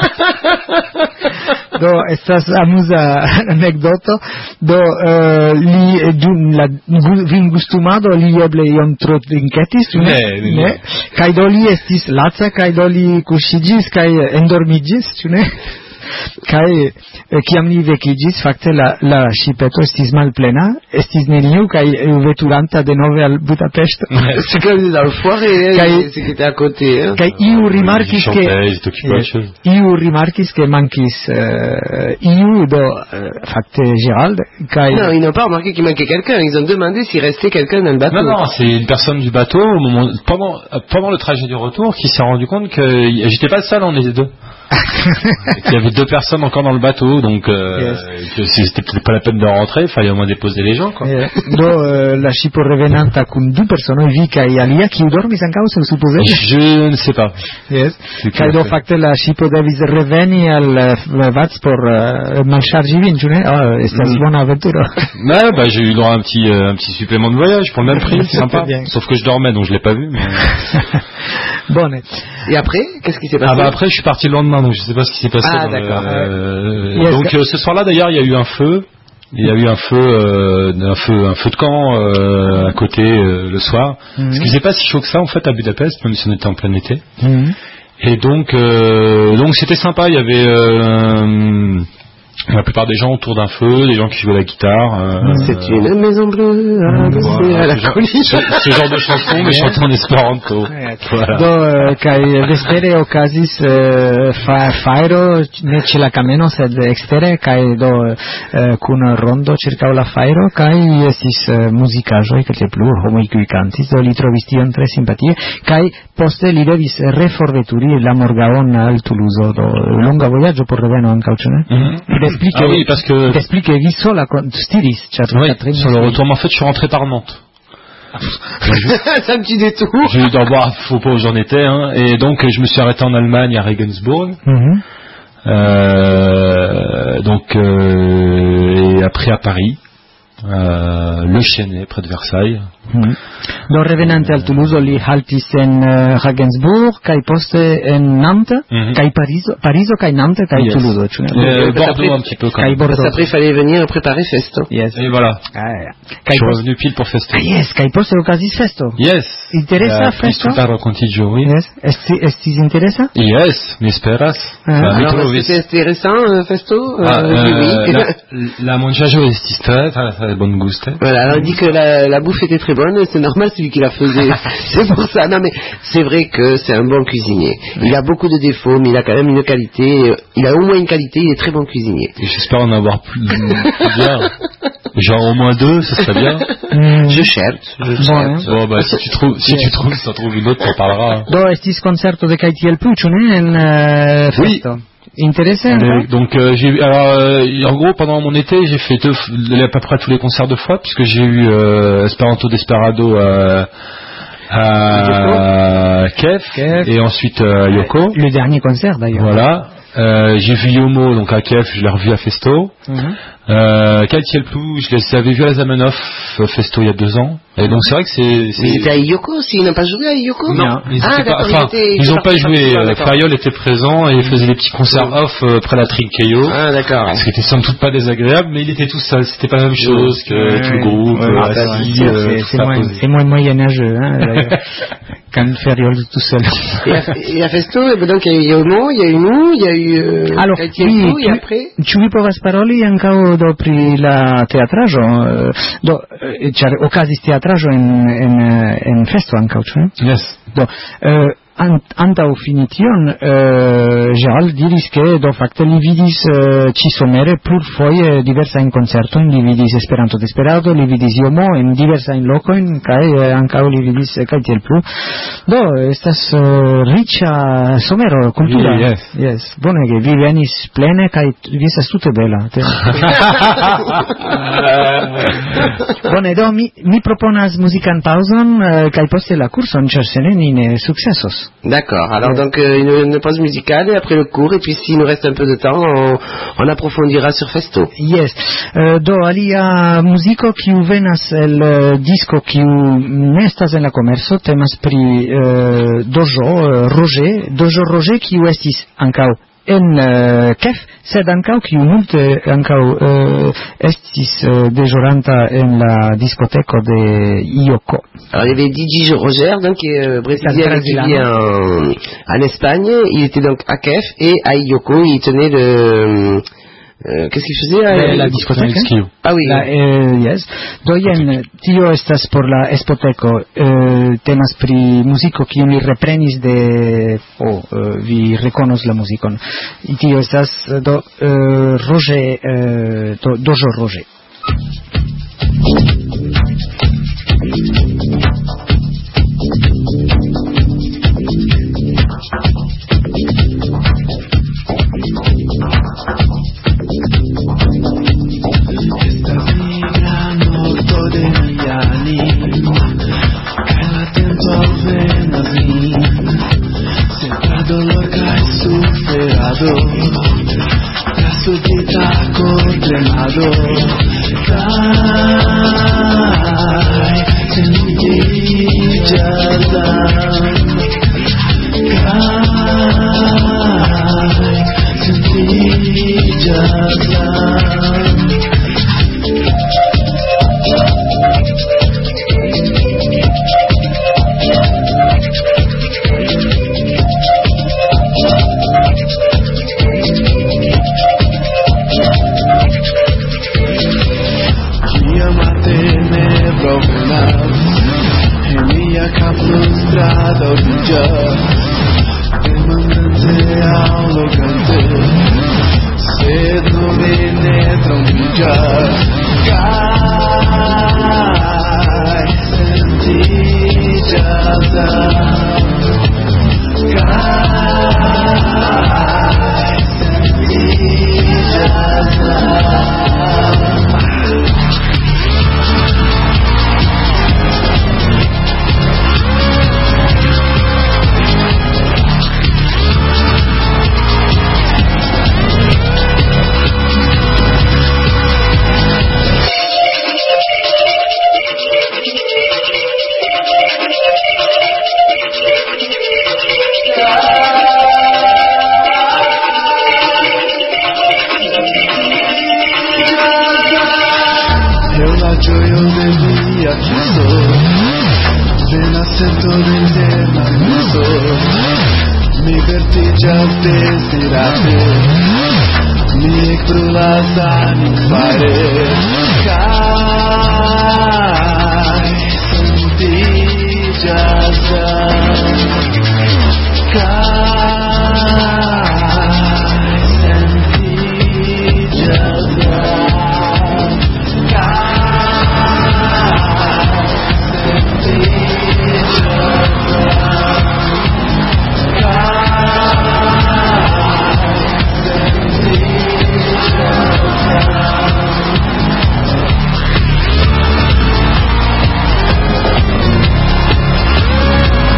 Speaker 3: Do estas amuza anekdoto do uh, li dum la gu- vingustumado li eble iom tro trinketis, ĉu ne?
Speaker 2: Ne, ne, ne.
Speaker 3: Kaj do li estis laca, kaj do li kuŝiĝis kaj endormiĝis, ĉu ne? Kaj eh, kiam li vekiĝis, fakte la, la ŝipeto estis malplena, estis neniu kaj eh, veturanta denove al Budapeŝto.
Speaker 5: C'est comme dans le foiré,
Speaker 3: Kaj-
Speaker 5: hein, c'est qui était à côté. Hein.
Speaker 3: Kaj iu rimarkis
Speaker 2: Ils
Speaker 3: ke
Speaker 2: chantaient, ils étaient occupés à autre chose.
Speaker 3: iu rimarkis ke mankis uh, iu do uh, fakte Gérald kaj
Speaker 5: Non, ils n'ont pas remarqué qu'il manquait quelqu'un. Ils ont demandé s'il restait quelqu'un dans le bateau.
Speaker 2: Non, non, c'est une personne du bateau au moment, pendant, pendant le trajet du retour qui s'est rendu compte que j'étais pas le seul, on était deux. Il y avait deux personnes encore dans le bateau, donc euh, que c'était peut-être pas la peine de rentrer, il fallait au moins déposer les gens, quoi.
Speaker 3: Eh, do uh, la ŝipo revenanta kun du personoj vi kaj alia kiu dormis ankaŭ supozebla.
Speaker 2: Je ne sais pas.
Speaker 3: Yes.
Speaker 2: C'est
Speaker 3: Kaj do
Speaker 2: clair.
Speaker 3: fakte la ŝipo devis reveni al uh, Vats por uh, malŝarĝi vin, ĉu ne? Ah, estas
Speaker 2: Mm.
Speaker 3: bona aventuro.
Speaker 2: Ouais, bah j'ai eu droit à un petit, euh, un petit supplément de voyage pour le même prix, c'est sympa.
Speaker 3: bien.
Speaker 2: Sauf que je dormais, donc je l'ai pas vu. Mais...
Speaker 3: Bone.
Speaker 5: Et après, qu'est-ce qui s'est passé?
Speaker 2: Ah bah après je suis parti le lendemain, donc je sais pas ce qui s'est passé.
Speaker 5: Ah,
Speaker 2: dans le-
Speaker 5: d'accord.
Speaker 2: euh,
Speaker 3: Yes.
Speaker 2: Donc euh, ce soir-là d'ailleurs il y a eu un feu. Il y a eu un feu, euh, un feu, un feu de camp euh, à côté euh, le soir.
Speaker 3: Mhm.
Speaker 2: Ce qui n'était pas si chaud que ça en fait à Budapest, même si on était en plein été.
Speaker 3: Mhm.
Speaker 2: Et donc, euh, donc c'était sympa. Il y avait euh, la plupart des gens autour d'un feu, des gens qui jouaient la guitare. Euh,
Speaker 5: C'est une maison bleue à danser à la
Speaker 2: ce, genre,
Speaker 5: colline.
Speaker 2: ce, ce genre de chanson, mais chantée en espéranto. Voilà.
Speaker 3: Do uh, kaj vespere okazis uh, fa, fajro ne ĉe la kameno sed ekstere kaj do uh, kun rondo ĉirkaŭ la fajro kaj estis uh, muzikaĵoj kelke plu homoj kiuj kantis, do li trovis tion tre simpatie kaj poste li devis reforveturi la morgaŭon al Tuluzo, do longa vojaĝo por reveno ankaŭ, ĉu ne?
Speaker 2: Mhm.
Speaker 3: T'explique,
Speaker 2: Ah oui, parce que
Speaker 3: t'explique vi sola kon- stiris ĉar
Speaker 2: oui,
Speaker 3: Catherine-
Speaker 2: sur le retour, mais en fait, je suis rentré par Nantes.
Speaker 5: C'est un petit détour.
Speaker 2: J'ai eu d'en voir, faut pas où j'en étais, hein, et donc je me suis arrêté en Allemagne à Regensburg.
Speaker 3: Mhm.
Speaker 2: Euh, donc euh, et après à Paris, euh, Le Chesnay, près de Versailles.
Speaker 3: Mhm. Do revenante al Tuluzo li haltis en uh, Regensburg kaj poste en Nantes
Speaker 2: Mhm.
Speaker 3: kaj Parizo, Parizo kaj Nantes kaj
Speaker 2: Yes.
Speaker 3: Toulouse, ĉu ne?
Speaker 2: Euh,
Speaker 5: Donc,
Speaker 2: Bordeaux
Speaker 5: après-
Speaker 2: un petit peu quand
Speaker 3: Kaj
Speaker 2: même.
Speaker 3: Bordeaux.
Speaker 5: Parce qu'après, il fallait venir préparer Festo.
Speaker 3: Yes.
Speaker 2: Et voilà,
Speaker 3: Ah, ja.
Speaker 2: je
Speaker 3: Kaj
Speaker 2: suis
Speaker 3: poste
Speaker 2: revenu pile pour fester.
Speaker 3: Ah, yes, kaj poste okazis festo.
Speaker 2: Yes.
Speaker 3: Interesa
Speaker 2: La
Speaker 3: festo?
Speaker 2: Festa Contigio, oui.
Speaker 3: Yes. Esti, estis interesa?
Speaker 2: Yes, mi speras.
Speaker 3: Ah.
Speaker 2: Bah, mi
Speaker 5: Alors,
Speaker 2: trovis.
Speaker 5: c'était intéressant, euh, Festo euh,
Speaker 2: Ah,
Speaker 5: oui,
Speaker 2: euh,
Speaker 5: oui.
Speaker 2: la, la mangiaggio estis très, très, très bonne guste.
Speaker 5: Voilà, alors il dit que la, la bouffe était très bonne, c'est normal, c'est lui qui la faisait. C'est pour ça. Non mais c'est vrai que c'est un bon cuisinier. Il a beaucoup de défauts, mais il a quand même une qualité. Il a au moins une qualité, il est très bon cuisinier.
Speaker 2: Et j'espère en avoir plus, plus bien. Genre au moins deux, ça serait bien.
Speaker 3: Mm.
Speaker 5: Je cherche, je
Speaker 3: Bon,
Speaker 5: cherche.
Speaker 2: Bon bah si tu trouves, si tu trouves, si t'en trouves une autre, t'en parleras.
Speaker 3: Do estis concerto de kaj tiel plu, ĉu ne, en uh,
Speaker 2: Oui.
Speaker 3: festo? Interesa?
Speaker 2: Mais, donc euh, j'ai eu- alors euh, en gros pendant mon été j'ai fait deux, f- à peu près tous les concerts deux fois puisque j'ai eu euh, Esperanto Desperado à, à Kiev
Speaker 3: Kiev.
Speaker 2: et ensuite euh, Yoko.
Speaker 3: Le dernier concert d'ailleurs.
Speaker 2: Voilà. Euh, j'ai vu Yomo donc à Kiev, je l'ai revu à Festo.
Speaker 3: Mhm.
Speaker 2: Euh, Kaltielplou, je l'avais vu à la Zamenhof euh, Festo il y a deux ans. Et donc c'est vrai que c'est. c'est-
Speaker 5: Mais c'était à Yoko aussi, ils n'ont pas joué à Yoko
Speaker 2: Non, ils
Speaker 5: ah,
Speaker 2: étaient pas,
Speaker 5: d'accord,
Speaker 2: enfin,
Speaker 5: ils étaient-
Speaker 2: ils
Speaker 5: étaient
Speaker 2: ont pas
Speaker 5: partis
Speaker 2: joué.
Speaker 5: partout,
Speaker 2: euh,
Speaker 5: d'accord.
Speaker 2: Fariol était présent et il faisait des petits concerts off euh, près la Trinqueyo.
Speaker 5: Ah, d'accord.
Speaker 2: Ce qui était sans doute pas désagréable, mais il était tout seul. C'était pas la même chose que
Speaker 3: Ouais,
Speaker 2: tout le
Speaker 3: ouais.
Speaker 2: groupe.
Speaker 3: Ouais,
Speaker 2: euh,
Speaker 3: ah, bah,
Speaker 2: assis,
Speaker 3: c'est-
Speaker 2: euh,
Speaker 3: c'est-
Speaker 2: tout
Speaker 3: c'est
Speaker 2: ça
Speaker 3: moins,
Speaker 2: posé.
Speaker 3: c'est moins moyenâgeux, hein, d'ailleurs, qu'un Feriol tout seul.
Speaker 5: Et à, et à Festo, eh ben, donc il y a eu Yomo, il y a eu nous, il y a eu euh,
Speaker 3: Alors,
Speaker 5: Kaltielpou,
Speaker 3: oui,
Speaker 5: et
Speaker 3: tu-
Speaker 5: après
Speaker 3: Ĉu vi povas paroli ankaŭ do pri la teatraĵo? eh, Do, eh, ĉar okazis teatraĵo en en eh, en festo ankaŭ, ĉu ne?
Speaker 2: Yes.
Speaker 3: Do, eh, ant, antau finition uh, Gerald diris che do facte li vidis uh, ci somere plurfoje diversa in concerto, li vidis Esperanto desperado, li vidis iomo in diversa in loco in kai uh, ancao li vidis uh, kai tiel plu. Do estas uh, riĉa somero kultura.
Speaker 2: Yes.
Speaker 3: Yes. Bonege vi venis plene kai vi estas tute bela. Bone, do mi mi proponas musikan pauzon uh, kai poste la kurson, ĉar se ne ni ne sukcesos.
Speaker 5: D'accord. Alors donc euh, une, une pause musicale et après le cours et puis s'il nous reste un peu de temps on, on approfondira sur Festo.
Speaker 3: Yes. Uh, do alia muziko kiu venas el uh, disco kiu ne estas en la komerco, temas pri uh, Dojo uh, Roger, Dojo Roger kiu estis ankaŭ en uh, Kef, sed ankaŭ kiu multe ankaŭ uh, estis uh, deĵoranta en la diskoteko de Yoko.
Speaker 5: Alors il y avait D J Roger, donc qui est euh, brésilien exilé en, en Espagne. Il était donc à Kef et à Yoko, il tenait le... Euh, qu'est-ce qu'il faisait à
Speaker 3: la, la discothèque?
Speaker 5: Ah oui.
Speaker 3: La, eh, yes. Do jen tio estas por la espoteko eh, temas pri muziko kiu mi reprenis de oh, eh, vi rekonos la muzikon. Tio estas do eh, Roger eh, do, Dojo Roger.
Speaker 4: Dolor cae superado, caso de taco tremado, cae, sentillada, cae, sentillada. Frustrado brilla, demandante arrogante, sed no penetra un brillar, cae sentillada, cae sentillada. Mi vertigias desirate, mi crulas animare, cae sentillada, cae sentillada, cae sentillada.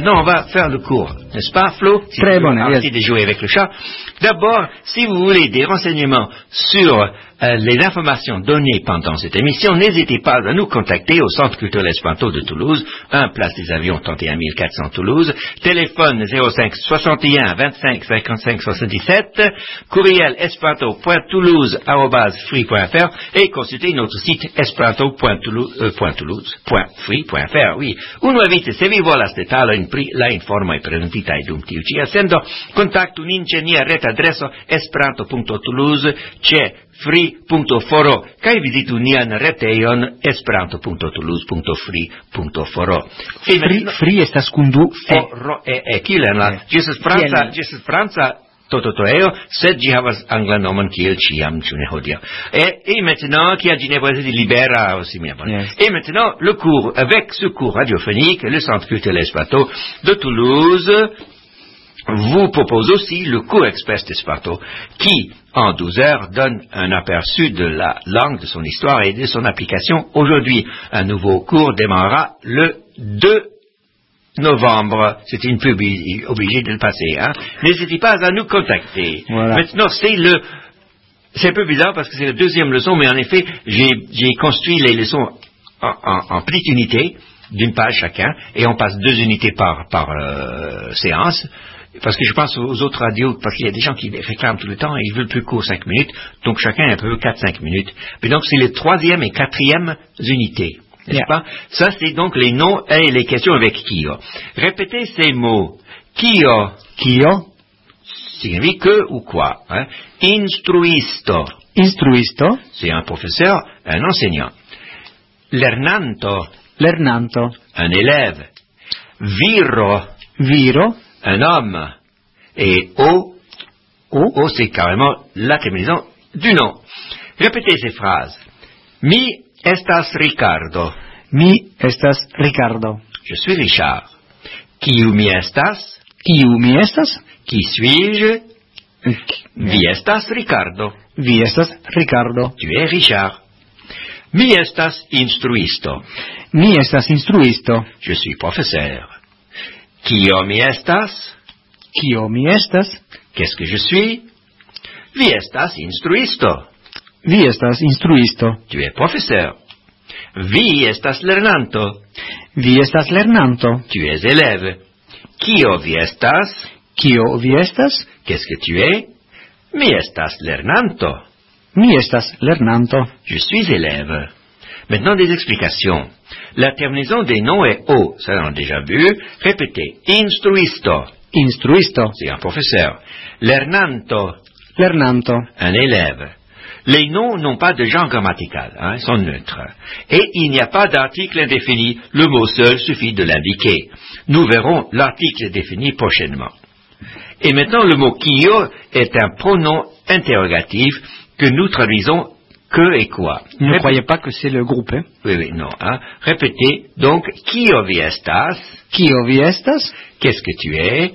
Speaker 7: Maintenant, on va faire le cours, n'est-ce pas, Flo? Si
Speaker 3: Très
Speaker 7: tu veux
Speaker 3: bon,
Speaker 7: arrêter
Speaker 3: yes.
Speaker 7: de jouer avec le chat. D'abord, si vous voulez des renseignements sur euh, les informations données pendant cette émission, n'hésitez pas à nous contacter au Centre culturel Espéranto de Toulouse, un place des Avions, trente et un mille quatre cents Toulouse, téléphone zéro cinq soixante et un vingt-cinq cinquante-cinq soixante-dix-sept, courriel esperanto point toulouse arobase free point f r et consultez notre site esperanto point toulouse point free point f r. Oui, uno avete, se vi volas detalojn pri la informoj prezentitaj dum tiu ĉi elsendo, kontaktu nin ĉe nia retadreso esperanto punto toulouse ĉe free punto foro kaj vizitu nian retejon esperanto punto toulouse punto free punto foro.
Speaker 3: Free, free estas kun du e.
Speaker 7: Foro e e kiel en la ĝis franca ĝis franca tototoeo, sed ĝi havas anglan nomon kiel ĉiam, ĉu ne hodiaŭ. Et, et maintenant, kiel ĝi ne povas esti libera aussi bien.
Speaker 3: Yes.
Speaker 7: Et maintenant, le cours, avec ce cours radiophonique, le Centre culturel Espéranto de Toulouse vous propose aussi le cours express d'Espéranto qui, en douze heures, donne un aperçu de la langue, de son histoire et de son application. Aujourd'hui, un nouveau cours démarrera le deux novembre. C'est une pub obligée de le passer. Hein. N'hésitez pas à nous contacter.
Speaker 3: Voilà.
Speaker 7: Maintenant, c'est le... C'est un peu bizarre parce que c'est la deuxième leçon, mais en effet, j'ai, j'ai construit les leçons en, en, en petites unités, d'une page chacun, et on passe deux unités par, par euh, séance. Parce que je pense aux autres radios, parce qu'il y a des gens qui réclament tout le temps et ils veulent plus court cinq minutes, donc chacun un peu quatre cinq minutes. Mais donc c'est les troisième et quatrième unités, n'est-ce
Speaker 3: Yeah.
Speaker 7: pas? Ça c'est donc les noms et les questions avec Kio. Répétez ces mots. Kio,
Speaker 3: Kio,
Speaker 7: signifie que ou quoi. Hein? Instruisto,
Speaker 3: instruisto,
Speaker 7: c'est un professeur, un enseignant. Lernanto,
Speaker 3: lernanto,
Speaker 7: un élève. Viro,
Speaker 3: viro,
Speaker 7: un homme. Et O, O, O c'est carrément la terminaison du nom. Répétez ces phrases. Mi estas Ricardo.
Speaker 3: mi estas Ricardo.
Speaker 7: Je suis Richard. Kiu mi estas?
Speaker 3: Kiu mi estas?
Speaker 7: Qui suis-je?
Speaker 3: Eh,
Speaker 7: Vi estas Ricardo.
Speaker 3: Vi estas Ricardo.
Speaker 7: Tu es Richard. Mi estas instruisto.
Speaker 3: Mi estas instruisto.
Speaker 7: Je suis professeur. Kio mi estas?
Speaker 3: Kio mi estas?
Speaker 7: Qu'est-ce que je suis? Vi estas instruisto.
Speaker 3: Vi estas instruisto.
Speaker 7: Tu es professeur. Vi estas lernanto.
Speaker 3: Vi estas lernanto.
Speaker 7: Tu es élève. Kio vi estas?
Speaker 3: Kio vi estas?
Speaker 7: Qu'est-ce que tu es? Mi estas lernanto.
Speaker 3: Mi estas lernanto.
Speaker 7: Je suis élève. Maintenant des explications. La terminaison des noms est O, ça on a déjà vu. Répétez. Instruisto,
Speaker 3: Instruisto.
Speaker 7: c'est un professeur. Lernanto,
Speaker 3: Lernanto.
Speaker 7: un élève. Les noms n'ont pas de genre grammatical, hein, ils sont neutres. Et il n'y a pas d'article indéfini, le mot seul suffit de l'indiquer. Nous verrons l'article défini prochainement. Et maintenant, le mot kio est un pronom interrogatif que nous traduisons que et quoi.
Speaker 3: Ne
Speaker 7: Répé-
Speaker 3: croyez pas que c'est le groupe. Hein?
Speaker 7: Oui, oui, non. Hein. Répétez, donc, kio vi estas?
Speaker 3: Kio vi estas?
Speaker 7: Qu'est-ce que tu es?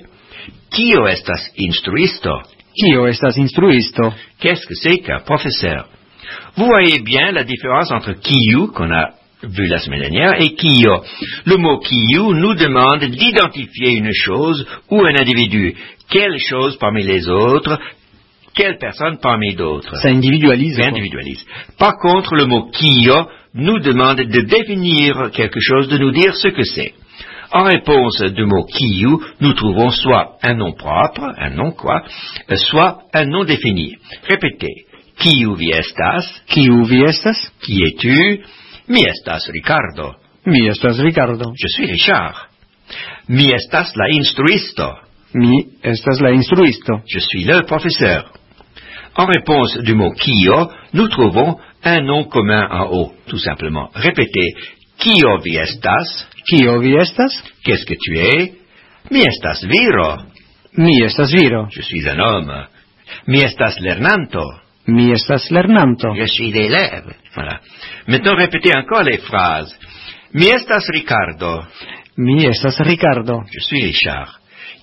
Speaker 7: Kio estas instruisto?
Speaker 3: Kio estas instruisto?
Speaker 7: Qu'est-ce que c'est qu'un professeur? Vous voyez bien la différence entre kiu, qu'on a vu la semaine dernière, et kio. Le mot kiu nous demande d'identifier une chose ou un individu. Quelle chose parmi les autres? Quelle personne parmi d'autres?
Speaker 3: Ça individualise.
Speaker 7: Ça
Speaker 3: quoi.
Speaker 7: individualise. Par contre, le mot kio nous demande de définir quelque chose, de nous dire ce que c'est. En réponse du mot kiu, nous trouvons soit un nom propre, un nom quoi, euh, soit un nom défini. Répétez. Kiu vi estas?
Speaker 3: Kiu vi estas?
Speaker 7: Qui es-tu? Mi estas Ricardo.
Speaker 3: Mi estas Ricardo.
Speaker 7: Je suis Richard. Mi estas la instruisto.
Speaker 3: Mi estas la instruisto.
Speaker 7: Je suis le professeur. En réponse du mot kio, nous trouvons un nom commun en haut, tout simplement. Répétez. Kio vi estas?
Speaker 3: Kio vi estas?
Speaker 7: Qu'est-ce que tu es? Mi estas viro.
Speaker 3: Mi estas viro.
Speaker 7: Je suis un homme. Mi estas lernanto.
Speaker 3: Mi estas lernanto.
Speaker 7: Je suis l'élève. Voilà. Maintenant, répétez encore les phrases. Mi estas Ricardo.
Speaker 3: Mi estas Ricardo.
Speaker 7: Je suis Richard.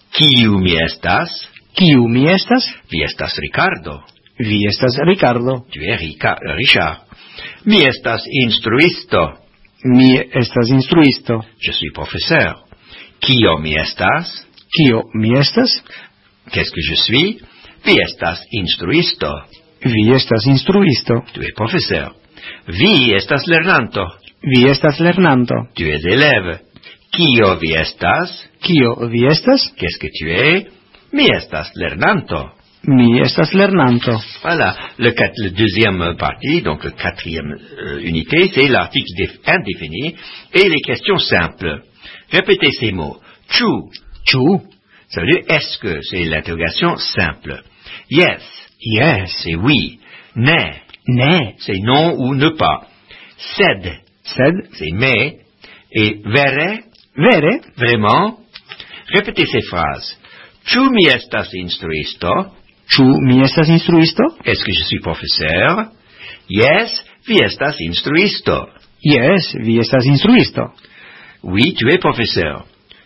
Speaker 7: Kiu mi estas?
Speaker 3: Kiu mi estas?
Speaker 7: Vi estas Ricardo.
Speaker 3: Vi estas Ricardo.
Speaker 7: Tu es Rica- Richard. Mi estas instruisto.
Speaker 3: Mi estas instruisto.
Speaker 7: Je suis professeur. Kio mi estas?
Speaker 3: Kio mi estas?
Speaker 7: Qu'est-ce que je suis? Vi estas instruisto.
Speaker 3: Vi estas instruisto.
Speaker 7: Tu es professeur. Vi estas lernanto.
Speaker 3: Vi estas lernanto.
Speaker 7: Tu es élève. Kio vi estas?
Speaker 3: Kio vi estas?
Speaker 7: Qu'est-ce que tu es? Mi estas lernanto.
Speaker 3: Mi estas lernanto.
Speaker 7: Voilà. Le, quat- le deuxième partie, donc le quatrième euh, unité, c'est l'article déf- indéfini et les questions simples. Répétez ces mots. Chu.
Speaker 3: Chu.
Speaker 7: Ça veut dire est-ce que? C'est l'interrogation simple. Yes.
Speaker 3: Yes.
Speaker 7: C'est oui. Ne.
Speaker 3: Ne.
Speaker 7: C'est non ou ne pas. Sed.
Speaker 3: Sed.
Speaker 7: C'est mais. Et vere.
Speaker 3: Vere.
Speaker 7: Vraiment. Répétez ces phrases. Chu mi estas instruisto.
Speaker 3: Chu mi estas instruisto?
Speaker 7: Est-ce que je suis professeur? Yes, vi estas instruisto.
Speaker 3: Yes, vi estas instruisto.
Speaker 7: Oui, tu es professeur.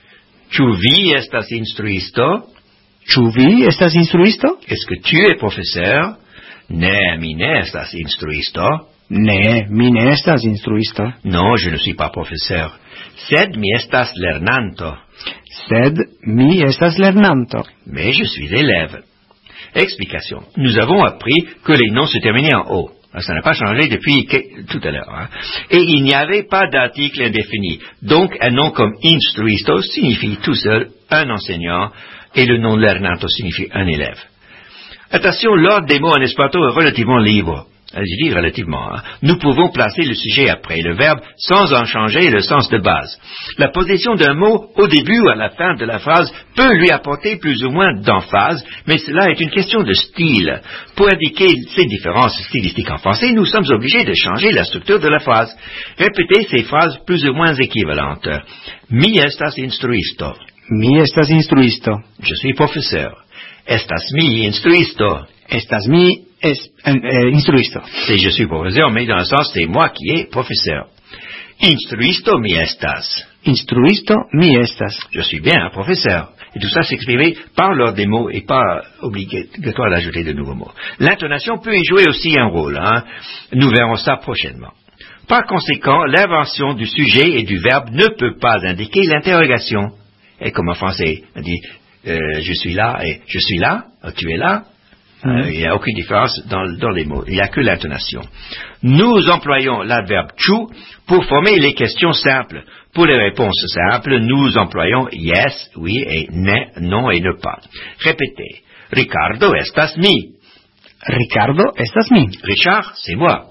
Speaker 7: Chu vi estas instruisto?
Speaker 3: Chu vi estas instruisto?
Speaker 7: Est-ce que tu es professeur? Ne, mi ne estas instruisto.
Speaker 3: Ne, mi ne estas instruisto.
Speaker 7: Non, je ne suis pas professeur. Sed mi estas lernanto.
Speaker 3: Sed mi estas lernanto.
Speaker 7: Mais je suis élève. Explication. Nous avons appris que les noms se terminaient en O. Ça n'a pas changé depuis que- tout à l'heure. Hein. Et il n'y avait pas d'article indéfini. Donc, un nom comme instruisto signifie tout seul un enseignant et le nom lernanto signifie un élève. Attention, l'ordre des mots en espéranto est relativement libre. Je dis relativement. Hein. Nous pouvons placer le sujet après le verbe sans en changer le sens de base. La position d'un mot au début ou à la fin de la phrase peut lui apporter plus ou moins d'emphase, mais cela est une question de style. Pour indiquer ces différences stylistiques en français, nous sommes obligés de changer la structure de la phrase. Répétez ces phrases plus ou moins équivalentes. Mi estas instruisto.
Speaker 3: Mi estas instruisto.
Speaker 7: Je suis professeur. Estas mi instruisto.
Speaker 3: Estas mi es, eh, eh, instruisto.
Speaker 7: C'est je suis professeur, mais dans le sens c'est moi qui est professeur. Instruisto mi estas.
Speaker 3: Instruisto mi estas.
Speaker 7: Je suis bien un professeur. Et tout ça s'exprimer par l'ordre des mots et pas obligatoire d'ajouter de nouveaux mots. L'intonation peut y jouer aussi un rôle. Hein. Nous verrons ça prochainement. Par conséquent, l'invention du sujet et du verbe ne peut pas indiquer l'interrogation. Et comme en français, on dit euh, je suis là et je suis là, tu es là. Euh, il n'y a aucune différence dans, dans les mots. Il n'y a que l'intonation. Nous employons l'adverbe chu pour former les questions simples. Pour les réponses simples, nous employons yes, oui, et ne, non et ne pas. Répétez. Ricardo estas mi.
Speaker 3: Ricardo estas mi.
Speaker 7: Richard, c'est moi.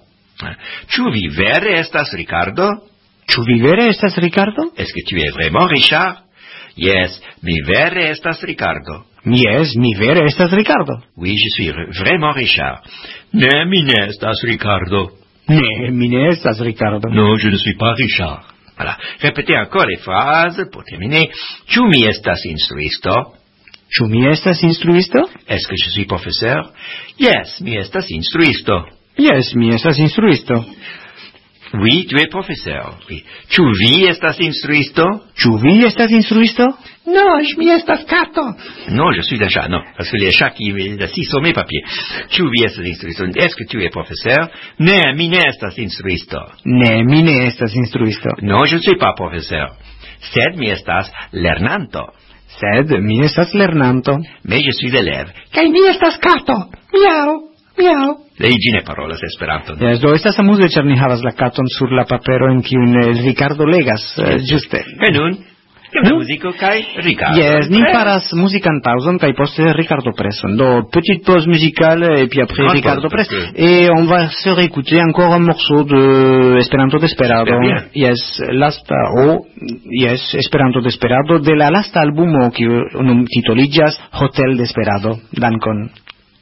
Speaker 7: Chu vi vere estas Ricardo?
Speaker 3: Chu vi vere estas Ricardo?
Speaker 7: Est-ce que tu es vraiment Richard? Yes, mi vere estas Ricardo.
Speaker 3: Yes, mi vere estas Ricardo.
Speaker 7: Oui, je suis vraiment Richard. Ne, mi ne estas Ricardo.
Speaker 3: Ne, mi ne estas Ricardo.
Speaker 7: Non, je ne suis pas Richard. Voilà. Répétez encore les phrases pour terminer. Chu mi estas instruisto?
Speaker 3: Chu mi estas instruisto?
Speaker 7: Est-ce que je suis professeur? Yes, mi estas instruisto.
Speaker 3: Yes, mi estas instruisto.
Speaker 7: Oui, tu es professeur. Oui. Chu vi estas instruisto?
Speaker 3: Chu vi estas instruisto?
Speaker 7: Non, je mi estas kato. Non, je suis un chat, non. Parce que les chats qui assis sur mes papiers. Chu vi estas instruisto. Est-ce que tu es professeur? Ne, mi ne estas instruisto.
Speaker 3: Ne, mi ne estas instruisto.
Speaker 7: Non, je ne suis pas professeur. Sed mi estas lernanto.
Speaker 3: Sed mi estas lernanto.
Speaker 7: Mais je suis élève.
Speaker 3: Kaj mi estas kato. Miau, miau.
Speaker 7: Legi ne parolas Esperanton.
Speaker 3: Yes, do estas amuze, ĉar ni havas la katon sur la papero en kiun eh, Ricardo legas, eh, ĝuste.
Speaker 7: Kaj nun, la muziko kaj Ricardo.
Speaker 3: Yes, ni faras muzikan pauzon kaj poste Ricardo Presson. Donc, petite pause musicale et puis après
Speaker 7: Grande
Speaker 3: Ricardo
Speaker 7: pause,
Speaker 3: Press.
Speaker 7: parce que-
Speaker 3: Et on va se réécouter encore un morceau de Esperanto Desperado.
Speaker 7: Super bien.
Speaker 3: Yes, lasta o yes, Esperanto Desperado de la lasta albumo kiu nun titoliĝas Hotel Desperado. Dankon.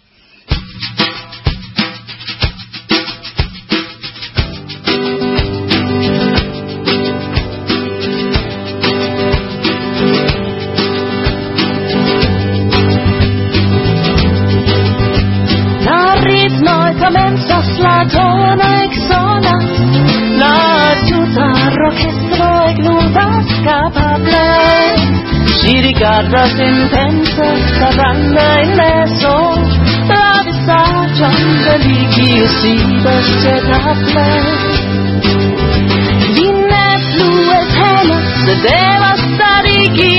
Speaker 6: La ritmo comenzas la tona exona, la tuta orchestro egludas capable. Si rigardas intensa saranda in meso, la visaĝon de li kiu sidas ĉe table. Vi ne plu eltenas, se devas starigi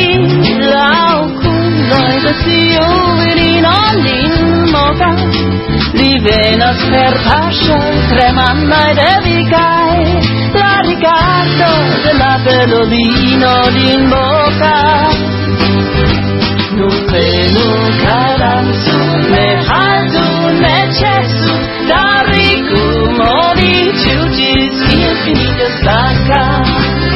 Speaker 6: venas per paŝo tremandaj devigaj, la rigardo de la belulino lin vokas. Nu venu kaj dancu, ne haltu, ne ĉesu, darigu, moviĝu ĝis kiel finiĝas la kar.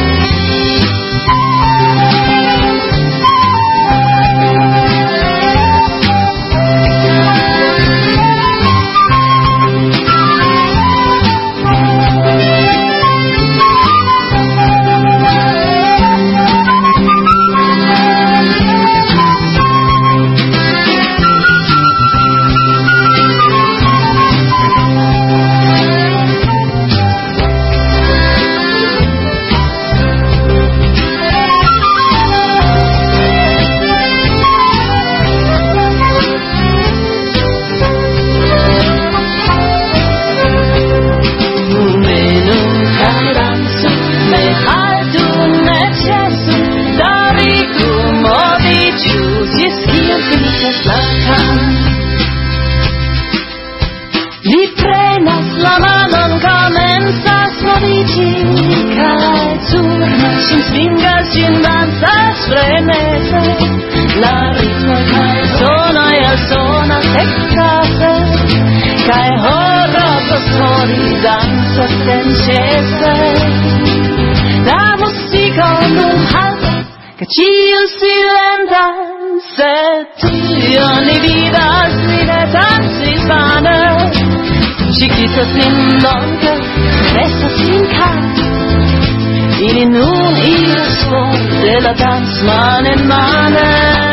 Speaker 8: Ciu silentas, et io ni vidas, ni ne dancis vane. Ci quitas nin longe, restas in can. Ili nun iras for de la dans man en mane.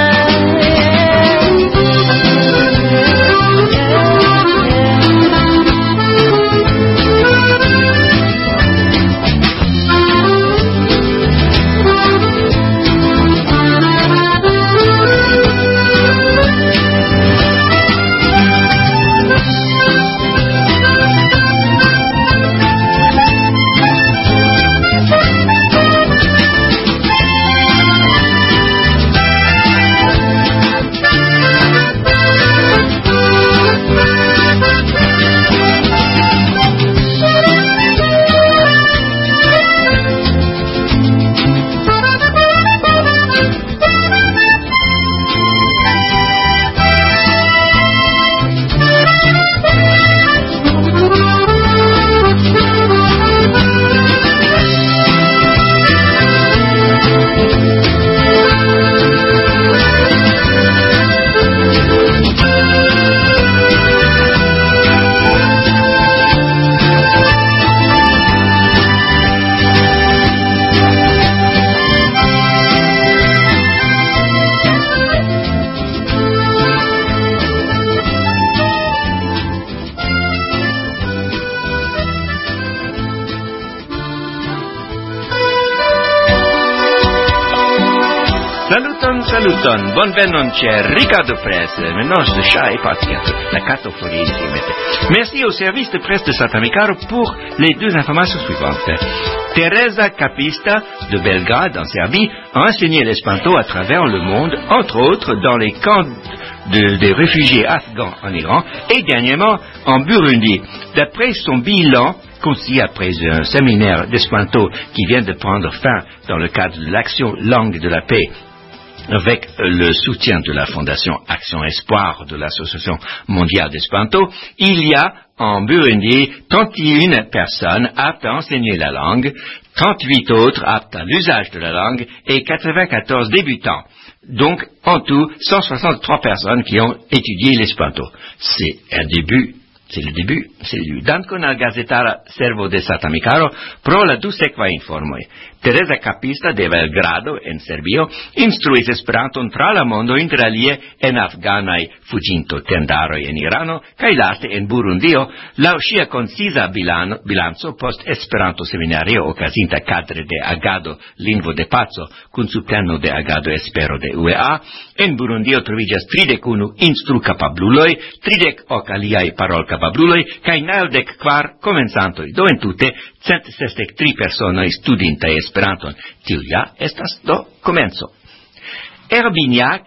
Speaker 7: Saluton, saluton, bonvenon chez Ricardo Presse, mélange de chat et patience, la catophonie ici. Merci au service de presse de Saint-Amicaro pour les deux informations suivantes. Teresa Capista de Belgrade, en Serbie, a enseigné l'espanto à travers le monde, entre autres dans les camps de, des réfugiés afghans en Iran et dernièrement en Burundi. D'après son bilan, concis après un séminaire d'espanto qui vient de prendre fin dans le cadre de l'action Langue de la Paix, avec le soutien de la Fondation Action Espoir de l'Association mondiale d'Espanto, il y a en Burundi trente et une personnes aptes à enseigner la langue, trente-huit autres aptes à l'usage de la langue et quatre-vingt-quatorze débutants. Donc, en tout, cent soixante-trois personnes qui ont étudié l'espanto. C'est un début. C'est le début, c'est le début. Dankon al gazetara servo de Satamicaro pro la du sekva informoj. Teresa Capista de Belgrado en Serbio instruis Esperanton tra la mondo inter alie en afganaj fuĝinto tendaroj en Irano kaj laste en Burundio laŭ ŝia konciza bilano, bilanco post Esperanto seminario okazinta kadre de agado lingvo de paco kun subteno de agado espero de U E A. En Burundio troviĝas tridek unu instrukapabluloj, tridek ok aliaj parolkapabluloj kaj naŭdek kvar komencantoj. Do entute cent sesdek tri personoj studintaj Esperanton. Tiu ja estas do komenco. Herbignac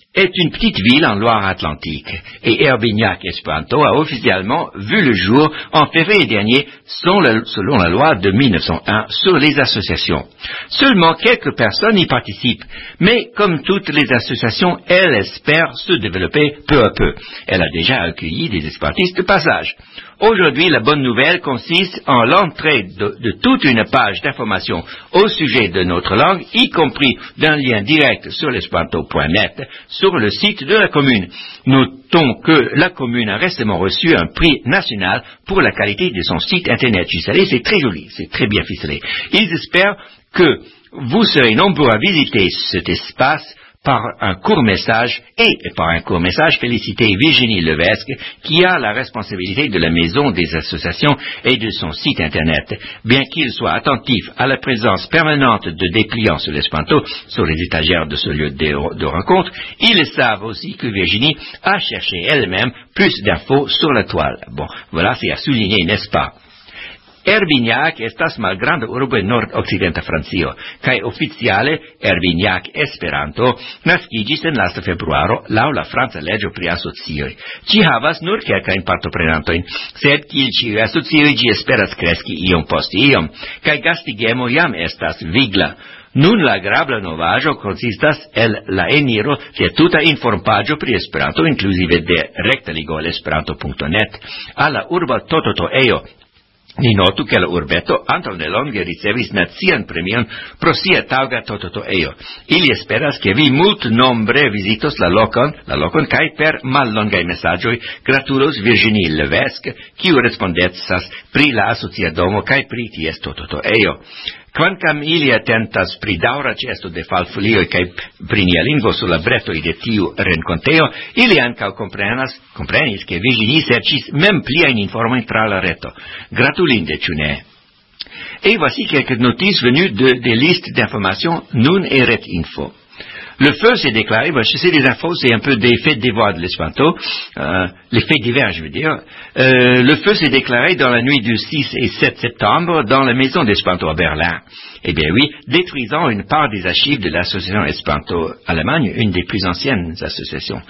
Speaker 7: est une petite ville en Loire-Atlantique et Herbignac Esperanto a officiellement vu le jour en février dernier selon la loi de mille neuf cent un sur les associations. Seulement quelques personnes y participent, mais comme toutes les associations, elle espère se développer peu à peu. Elle a déjà accueilli des esperantistes de passage. Aujourd'hui, la bonne nouvelle consiste en l'entrée de, de toute une page d'information au sujet de notre langue, y compris d'un lien direct sur l'esperanto point net sur le site de la commune. Notons que la commune a récemment reçu un prix national pour la qualité de son site internet. Vous savez, c'est très joli, c'est très bien ficelé. Ils espèrent que vous serez nombreux à visiter cet espace par un court message et par un court message féliciter Virginie Levesque qui a la responsabilité de la maison des associations et de son site internet. Bien qu'il soit attentif à la présence permanente de dépliants sur l'espéranto sur les étagères de ce lieu de, de rencontre, ils savent aussi que Virginie a cherché elle-même plus d'infos sur la toile. Bon, voilà, c'est à souligner, n'est-ce pas? Herbignac estas malgranda urbo en nord-occidenta Francio, kaj oficiale Herbignac Esperanto naskiĝis en lasta februaro laŭ la franca leĝo pri asocioj. Ĝi havas nur kelkajn partoprenantojn, sed kiel ĉiuj asocioj ĝi esperas kreski iom post iom, kaj gastigemo jam estas vigla. Nun la agrabla novaĵo konsistas el la eniro de tuta informpaĝo pri Esperanto, inkluzive de rekta ligo al esperanto punkto net, al la urba tototoejo. Ni notu che la urbeto antaŭ nelonge ricevis nacian premion pro sia taŭga tototoejo. Ili esperas ke vi multnombre vizitos la lokon, la lokon kaj per mallongaj mesaĝoj gratulos Virginie Levesque, kiu respondecas pri la asociadomo kaj pri ties tototoejo. Kvankam ili atentas pri daŭra ĉeesto de falfolioj kaj pri nia lingvo sur la bretoj de tiu renkontejo, ili ankaŭ komprenas, komprenis ke Virginie serĉis mem pliajn informojn tra la reto. Gratulinde, ĉu ne? Et voici quelques notices venues de, des listes d'informations Nun et Ret Info. Le feu s'est déclaré, ben, je sais les infos, c'est un peu des faits divers de l'Espanto, euh, les faits divers, je veux dire. Euh, le feu s'est déclaré dans la nuit du six et sept septembre dans la maison d'Espanto à Berlin. Eh bien oui, détruisant une part des archives de l'association Espanto Allemagne, une des plus anciennes associations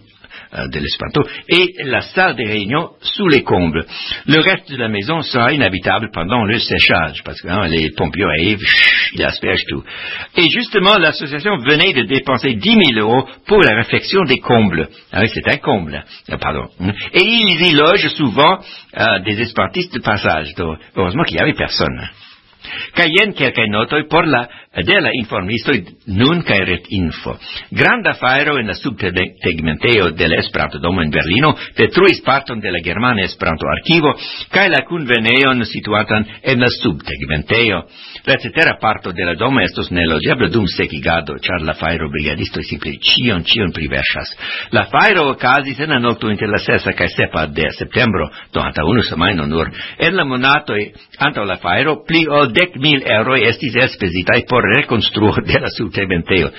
Speaker 7: de l'Espanto, et la salle des réunions sous les combles. Le reste de la maison sera inhabitable pendant le séchage, parce que hein, les pompiers arrivent, chut, ils aspergent tout. Et justement, l'association venait de dépenser dix mille euros pour la réfection des combles. Ah oui, c'est un comble, ah, pardon. Et ils y logent souvent euh, des esperantistes de passage. Donc, heureusement qu'il n'y avait personne. Cayen kelkaj notoj por la de la informistoj Nun kaj Ret Info. Granda fajro en la subtegmentejo de la Esperanto-domo en Berlino detruis parton de la germana Esperanto-arkivo kaj la kunvenejon situatan en la subtegmentejo. La cetera parto de la domo estos neloĝebla dum sekigado, ĉar la fajro-brigadistoj simple ĉion ĉion priverŝas. La fajro okazis en la nokto inter la sesa kaj sepa de septembro, do antaŭ unu semajno nur. En la monatoj antaŭ la fajro pli ol dek mil euroj estis elspezitaj por rekonstruo de la subtegmentejo.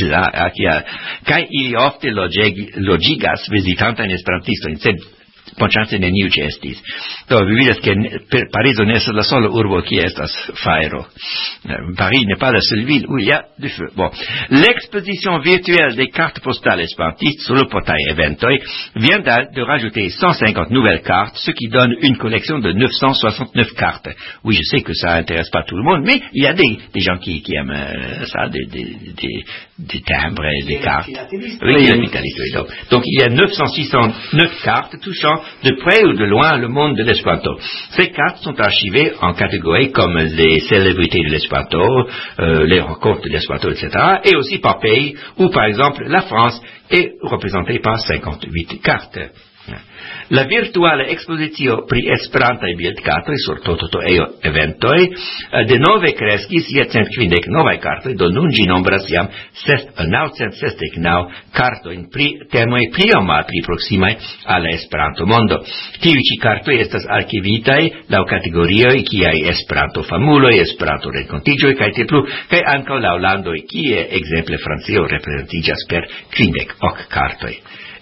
Speaker 7: Kaj ili ofte loĝigas vizitantajn esperantistojn, sed ponĉance neniu ĉeestis. Do vi vidas ke Parizo ne estas la sola urbo kie estas fajro. Paris n'est pas la seule ville où il y a du feu. Bon, l'exposition virtuelle des cartes postales esperantistes sur le portail Eventoi vient de rajouter cent cinquante nouvelles cartes, ce qui donne une collection de neuf cent soixante-neuf cartes. Oui, je sais que ça intéresse pas tout le monde, mais il y a des, des gens qui, qui aiment euh, ça, des, des, des, des timbres et des cartes. Oui, il y a donc. donc il y a neuf cent soixante-neuf cartes touchant de près ou de loin le monde de l'Espanto. Ces cartes sont archivées en catégories comme les célébrités de l'Espanto, euh, les rencontres de l'Espanto, et cetera, et aussi par pays, où par exemple la France est représentée par cinquante-huit cartes. La virtuale expositio pri Esperantaj bildkartoj sur tototoejo eventoj denove kreskis je cent kvindek novaj kartoj, do nun ĝi nombras jam naŭcent sesdek naŭ kartojn pri temoj pli aŭ malpli proksimaj al la Esperanto-mondo. Tiuj ĉi kartoj estas arkivitaj laŭ kategorioj kiaj Esperanto-famuloj, Esperanto-renkontiĝoj kaj tiel plu, kaj ankaŭ laŭ landoj, kie ekzemple Francio reprezentiĝas per kvindek ok kartoj.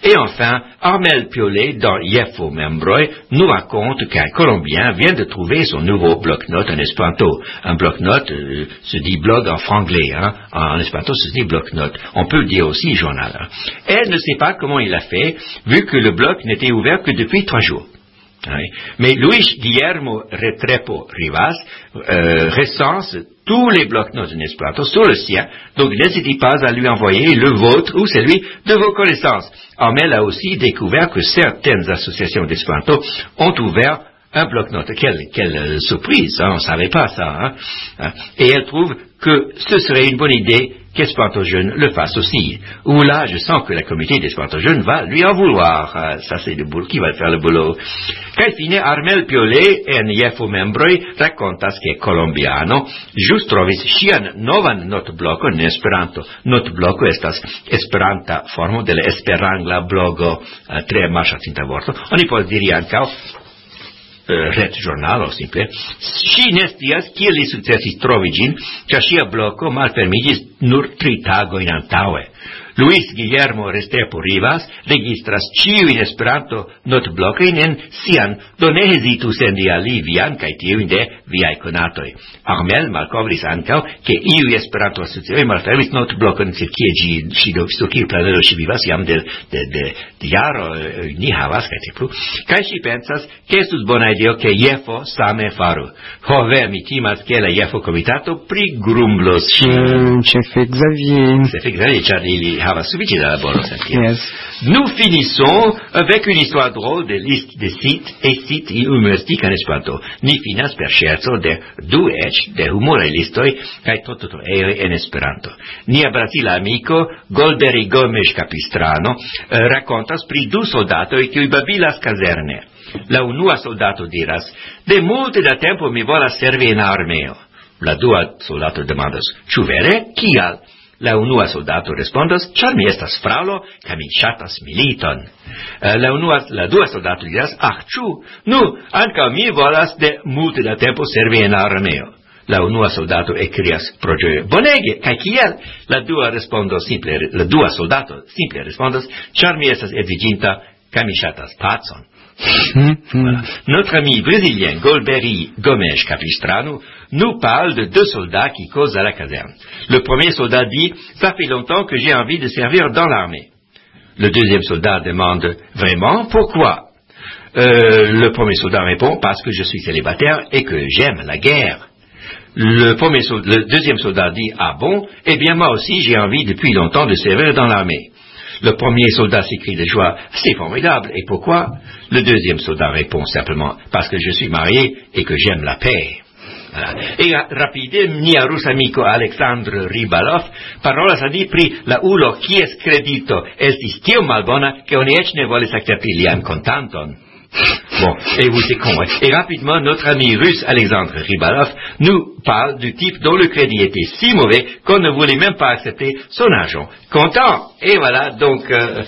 Speaker 7: Et enfin, Armel Piolet, dans Yefo Membroi, nous raconte qu'un Colombien vient de trouver son nouveau bloc-notes en espéranto. Un bloc-notes euh, se dit blog en franglais, hein. En espéranto se dit bloc-notes. On peut dire aussi journal. Hein. Elle ne sait pas comment il a fait, vu que le bloc n'était ouvert que depuis trois jours. Oui. Mais Luis Guillermo Restrepo Rivas euh, recense tous les blocs-notes en espéranto sur le sien, donc n'hésitez pas à lui envoyer le vôtre ou celui de vos connaissances. Armel a aussi découvert que certaines associations d'espéranto ont ouvert un bloc-notes. Quelle, quelle euh, surprise, hein, on ne savait pas ça. Hein. Et elle trouve que ce serait une bonne idée qu'Espéranto Jeune le fasse aussi. Ou là, je sens que la communauté d'Espéranto Jeune va lui en vouloir. Ah, ça, c'est le boulot. Qui va faire le boulot? Infine, Armel Piolet en Jefo Membroi raccontas che colombiano just trovis ŝian novan notbloko en Esperanto. Notbloko estas esperanta formo de la esperangla blogo uh, tre marŝacinta vorto. Oni povas diri ankaŭ Uh, ret giornalo simple. Si ne scias kiel li sukcesis trovi ĝin, ĉar ŝia bloko malfermiĝis nur tri tagojn antaŭe. Luis Guillermo Restrepo Rivas registras ĉiujn Esperanto notblokojn en sian, do ne hezitu sendi al li vian kaj tiujn de viaj konatoj. Armel malkovris ankaŭ, ke iuj Esperanto asocioj malfermis notblokon, sed kie ĝi ŝi do sur kiu planedoj ŝi vivas jam de de de de jaro ni havas kaj tiel plu. Kaj ŝi pensas, ke estus bona ideo ke Jefo same faru. Ho ve, mi timas, ke la Jefo komitato prigrumblos ŝin.
Speaker 3: Ĉefe Xavier.
Speaker 7: Ĉefe Xavier, ĉar ili havas sufiĉe da laboro.
Speaker 3: Yes.
Speaker 7: Nous finissons avec une histoire drôle de liste de sites et sites humoristiques en Esperanto. Ni finas per scherzo de du eĉ de humoraj listoj kaj trotuejoj en Esperanto. Nia brazila amiko Golberi Gomes Capistrano eh, rakontas pri du soldatoj kiuj babilas kazerne. La unua soldato diras: de multe da tempo mi volas servi en armeo. La dua soldato demandas: ĉu vere? Kial? La unua soldato respondas: ĉar mi estas fraŭlo kaj mi ŝatas militon. Uh, la unua, la dua soldato diras: ah, ĉu? Nu, ankaŭ mi volas de multe da tempo servi en armeo. La unua soldato ekkrias pro ĝojo: bonege, kaj kiel? La dua respondo simple, la dua soldato simple respondas: ĉar mi estas edziĝinta kaj mi ŝatas pacon. Voilà. Notre ami brésilien Golberi Gomes Capistrano nous parle de deux soldats qui causent à la caserne. Le premier soldat dit: ça fait longtemps que j'ai envie de servir dans l'armée. Le deuxième soldat demande: vraiment, pourquoi? euh, Le premier soldat répond: parce que je suis célibataire et que j'aime la guerre. Le, premier soldat, le deuxième soldat dit: ah bon? Eh bien moi aussi j'ai envie depuis longtemps de servir dans l'armée. Le premier soldat s'écrie de joie: c'est formidable, et pourquoi? Le deuxième soldat répond simplement: parce que je suis marié et que j'aime la paix. Voilà. E rapide mia rusa amico Aleksandr Ribalov parolas al ni pri la ulo kies kredito estis tiom malbona ke oni eĉ ne volis akcepti lian kontanton. Bon, et vous c'est con, hein. Et rapidement, notre ami russe Alexandre Ribalov nous parle du type dont le crédit était si mauvais qu'on ne voulait même pas accepter son argent. Content. Et voilà, donc, euh,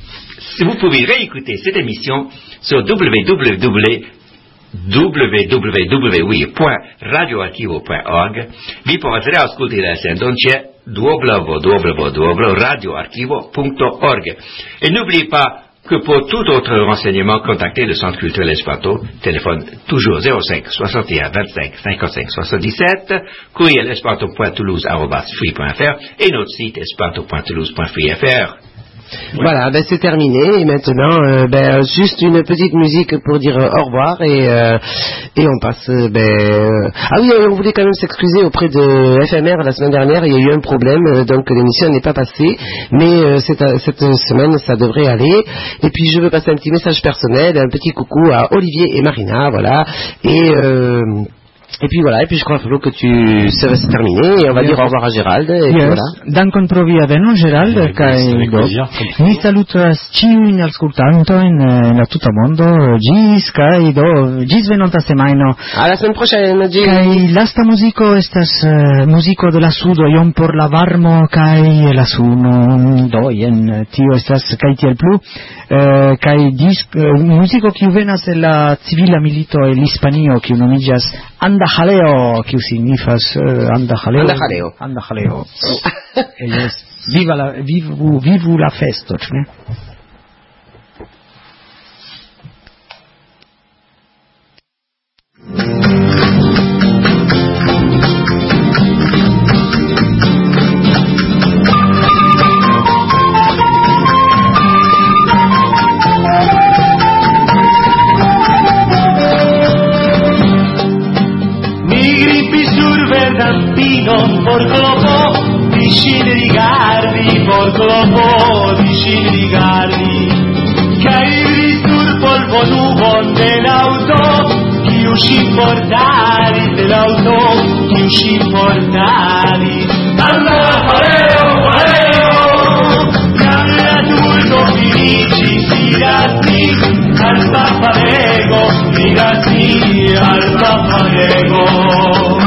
Speaker 7: si vous pouvez réécouter cette émission sur w w w punct radio archivo punct org, vi povas reaŭskulti la sendon ĉe w w w punct radio archivo punct org. Et n'oubliez pas que pour tout autre renseignement, contactez le Centre culturel Esperanto, téléphone toujours zéro cinq soixante et un vingt-cinq cinquante-cinq soixante-dix-sept, courriel esperanto point toulouse arobase free point f r et notre site esperanto point toulouse point free point f r.
Speaker 5: Oui. Voilà, ben c'est terminé et maintenant euh, ben juste une petite musique pour dire euh, au revoir et euh, et on passe euh, ben euh, ah oui, on voulait quand même s'excuser auprès de F M R la semaine dernière, il y a eu un problème euh, donc l'émission n'est pas passée, mais euh, cette, cette semaine ça devrait aller. Et puis je veux passer un petit message personnel, un petit coucou à Olivier et Marina, voilà, et euh, et puis voilà, et puis je crois Flo que tu ça va se terminer et on va yes. dire au revoir à Gérald et
Speaker 3: yes.
Speaker 5: voilà.
Speaker 3: Dankon pro via veno Gérald kai do. Ni salutas ĉiujn aŭskultantojn en la tuta mondo. Ĝis kaj do ĝis venonta semajno.
Speaker 5: A la semaine prochaine.
Speaker 3: Kaj lasta muziko estas uh, muziko de la sudo iom por la varmo kaj la suno. Do jen tio estas kaj tiel plu. Uh, kaj disk uh, muziko kiu venas el la civila milito el Hispanio kiu nomiĝas Andajaleo, kiu signifas uh, Andajaleo.
Speaker 5: Andajaleo.
Speaker 3: Andajaleo. Ellos, viva la, vivu, vivu la festo, ĉu ne?
Speaker 4: Dampino, porcolo vicini rigardi, porcolo vicini rigardi, caibri sul polvo nuvo dell'auto, chi uscì portali dell'auto, chi uscì portali. Anda pareo, pareo, cambia turno felici, tirati, al paparego, tirati, al paparego.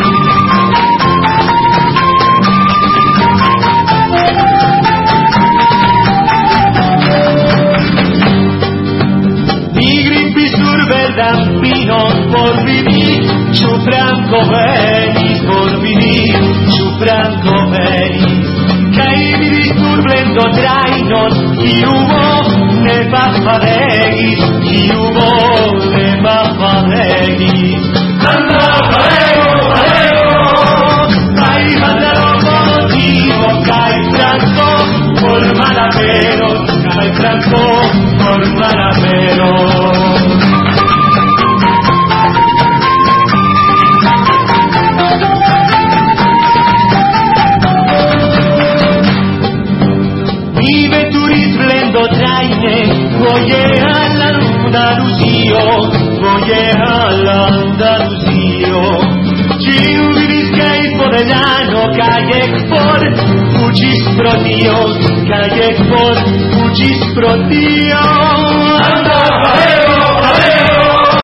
Speaker 4: Dampino por vivir, su franco venis por vivir, su franco venis. Caibiri turblendo trainon, qui hubo ne paparegis, qui hubo ne paparegis. Anda parego, parego, hay mandaro motivo, cai franco por malapero, cai franco por malapero. Voy all'Andalusio, voy all'Andalusio. Ci ubiriscai por llano, calle por fugis pro Dios, calle por fugis pro Dios.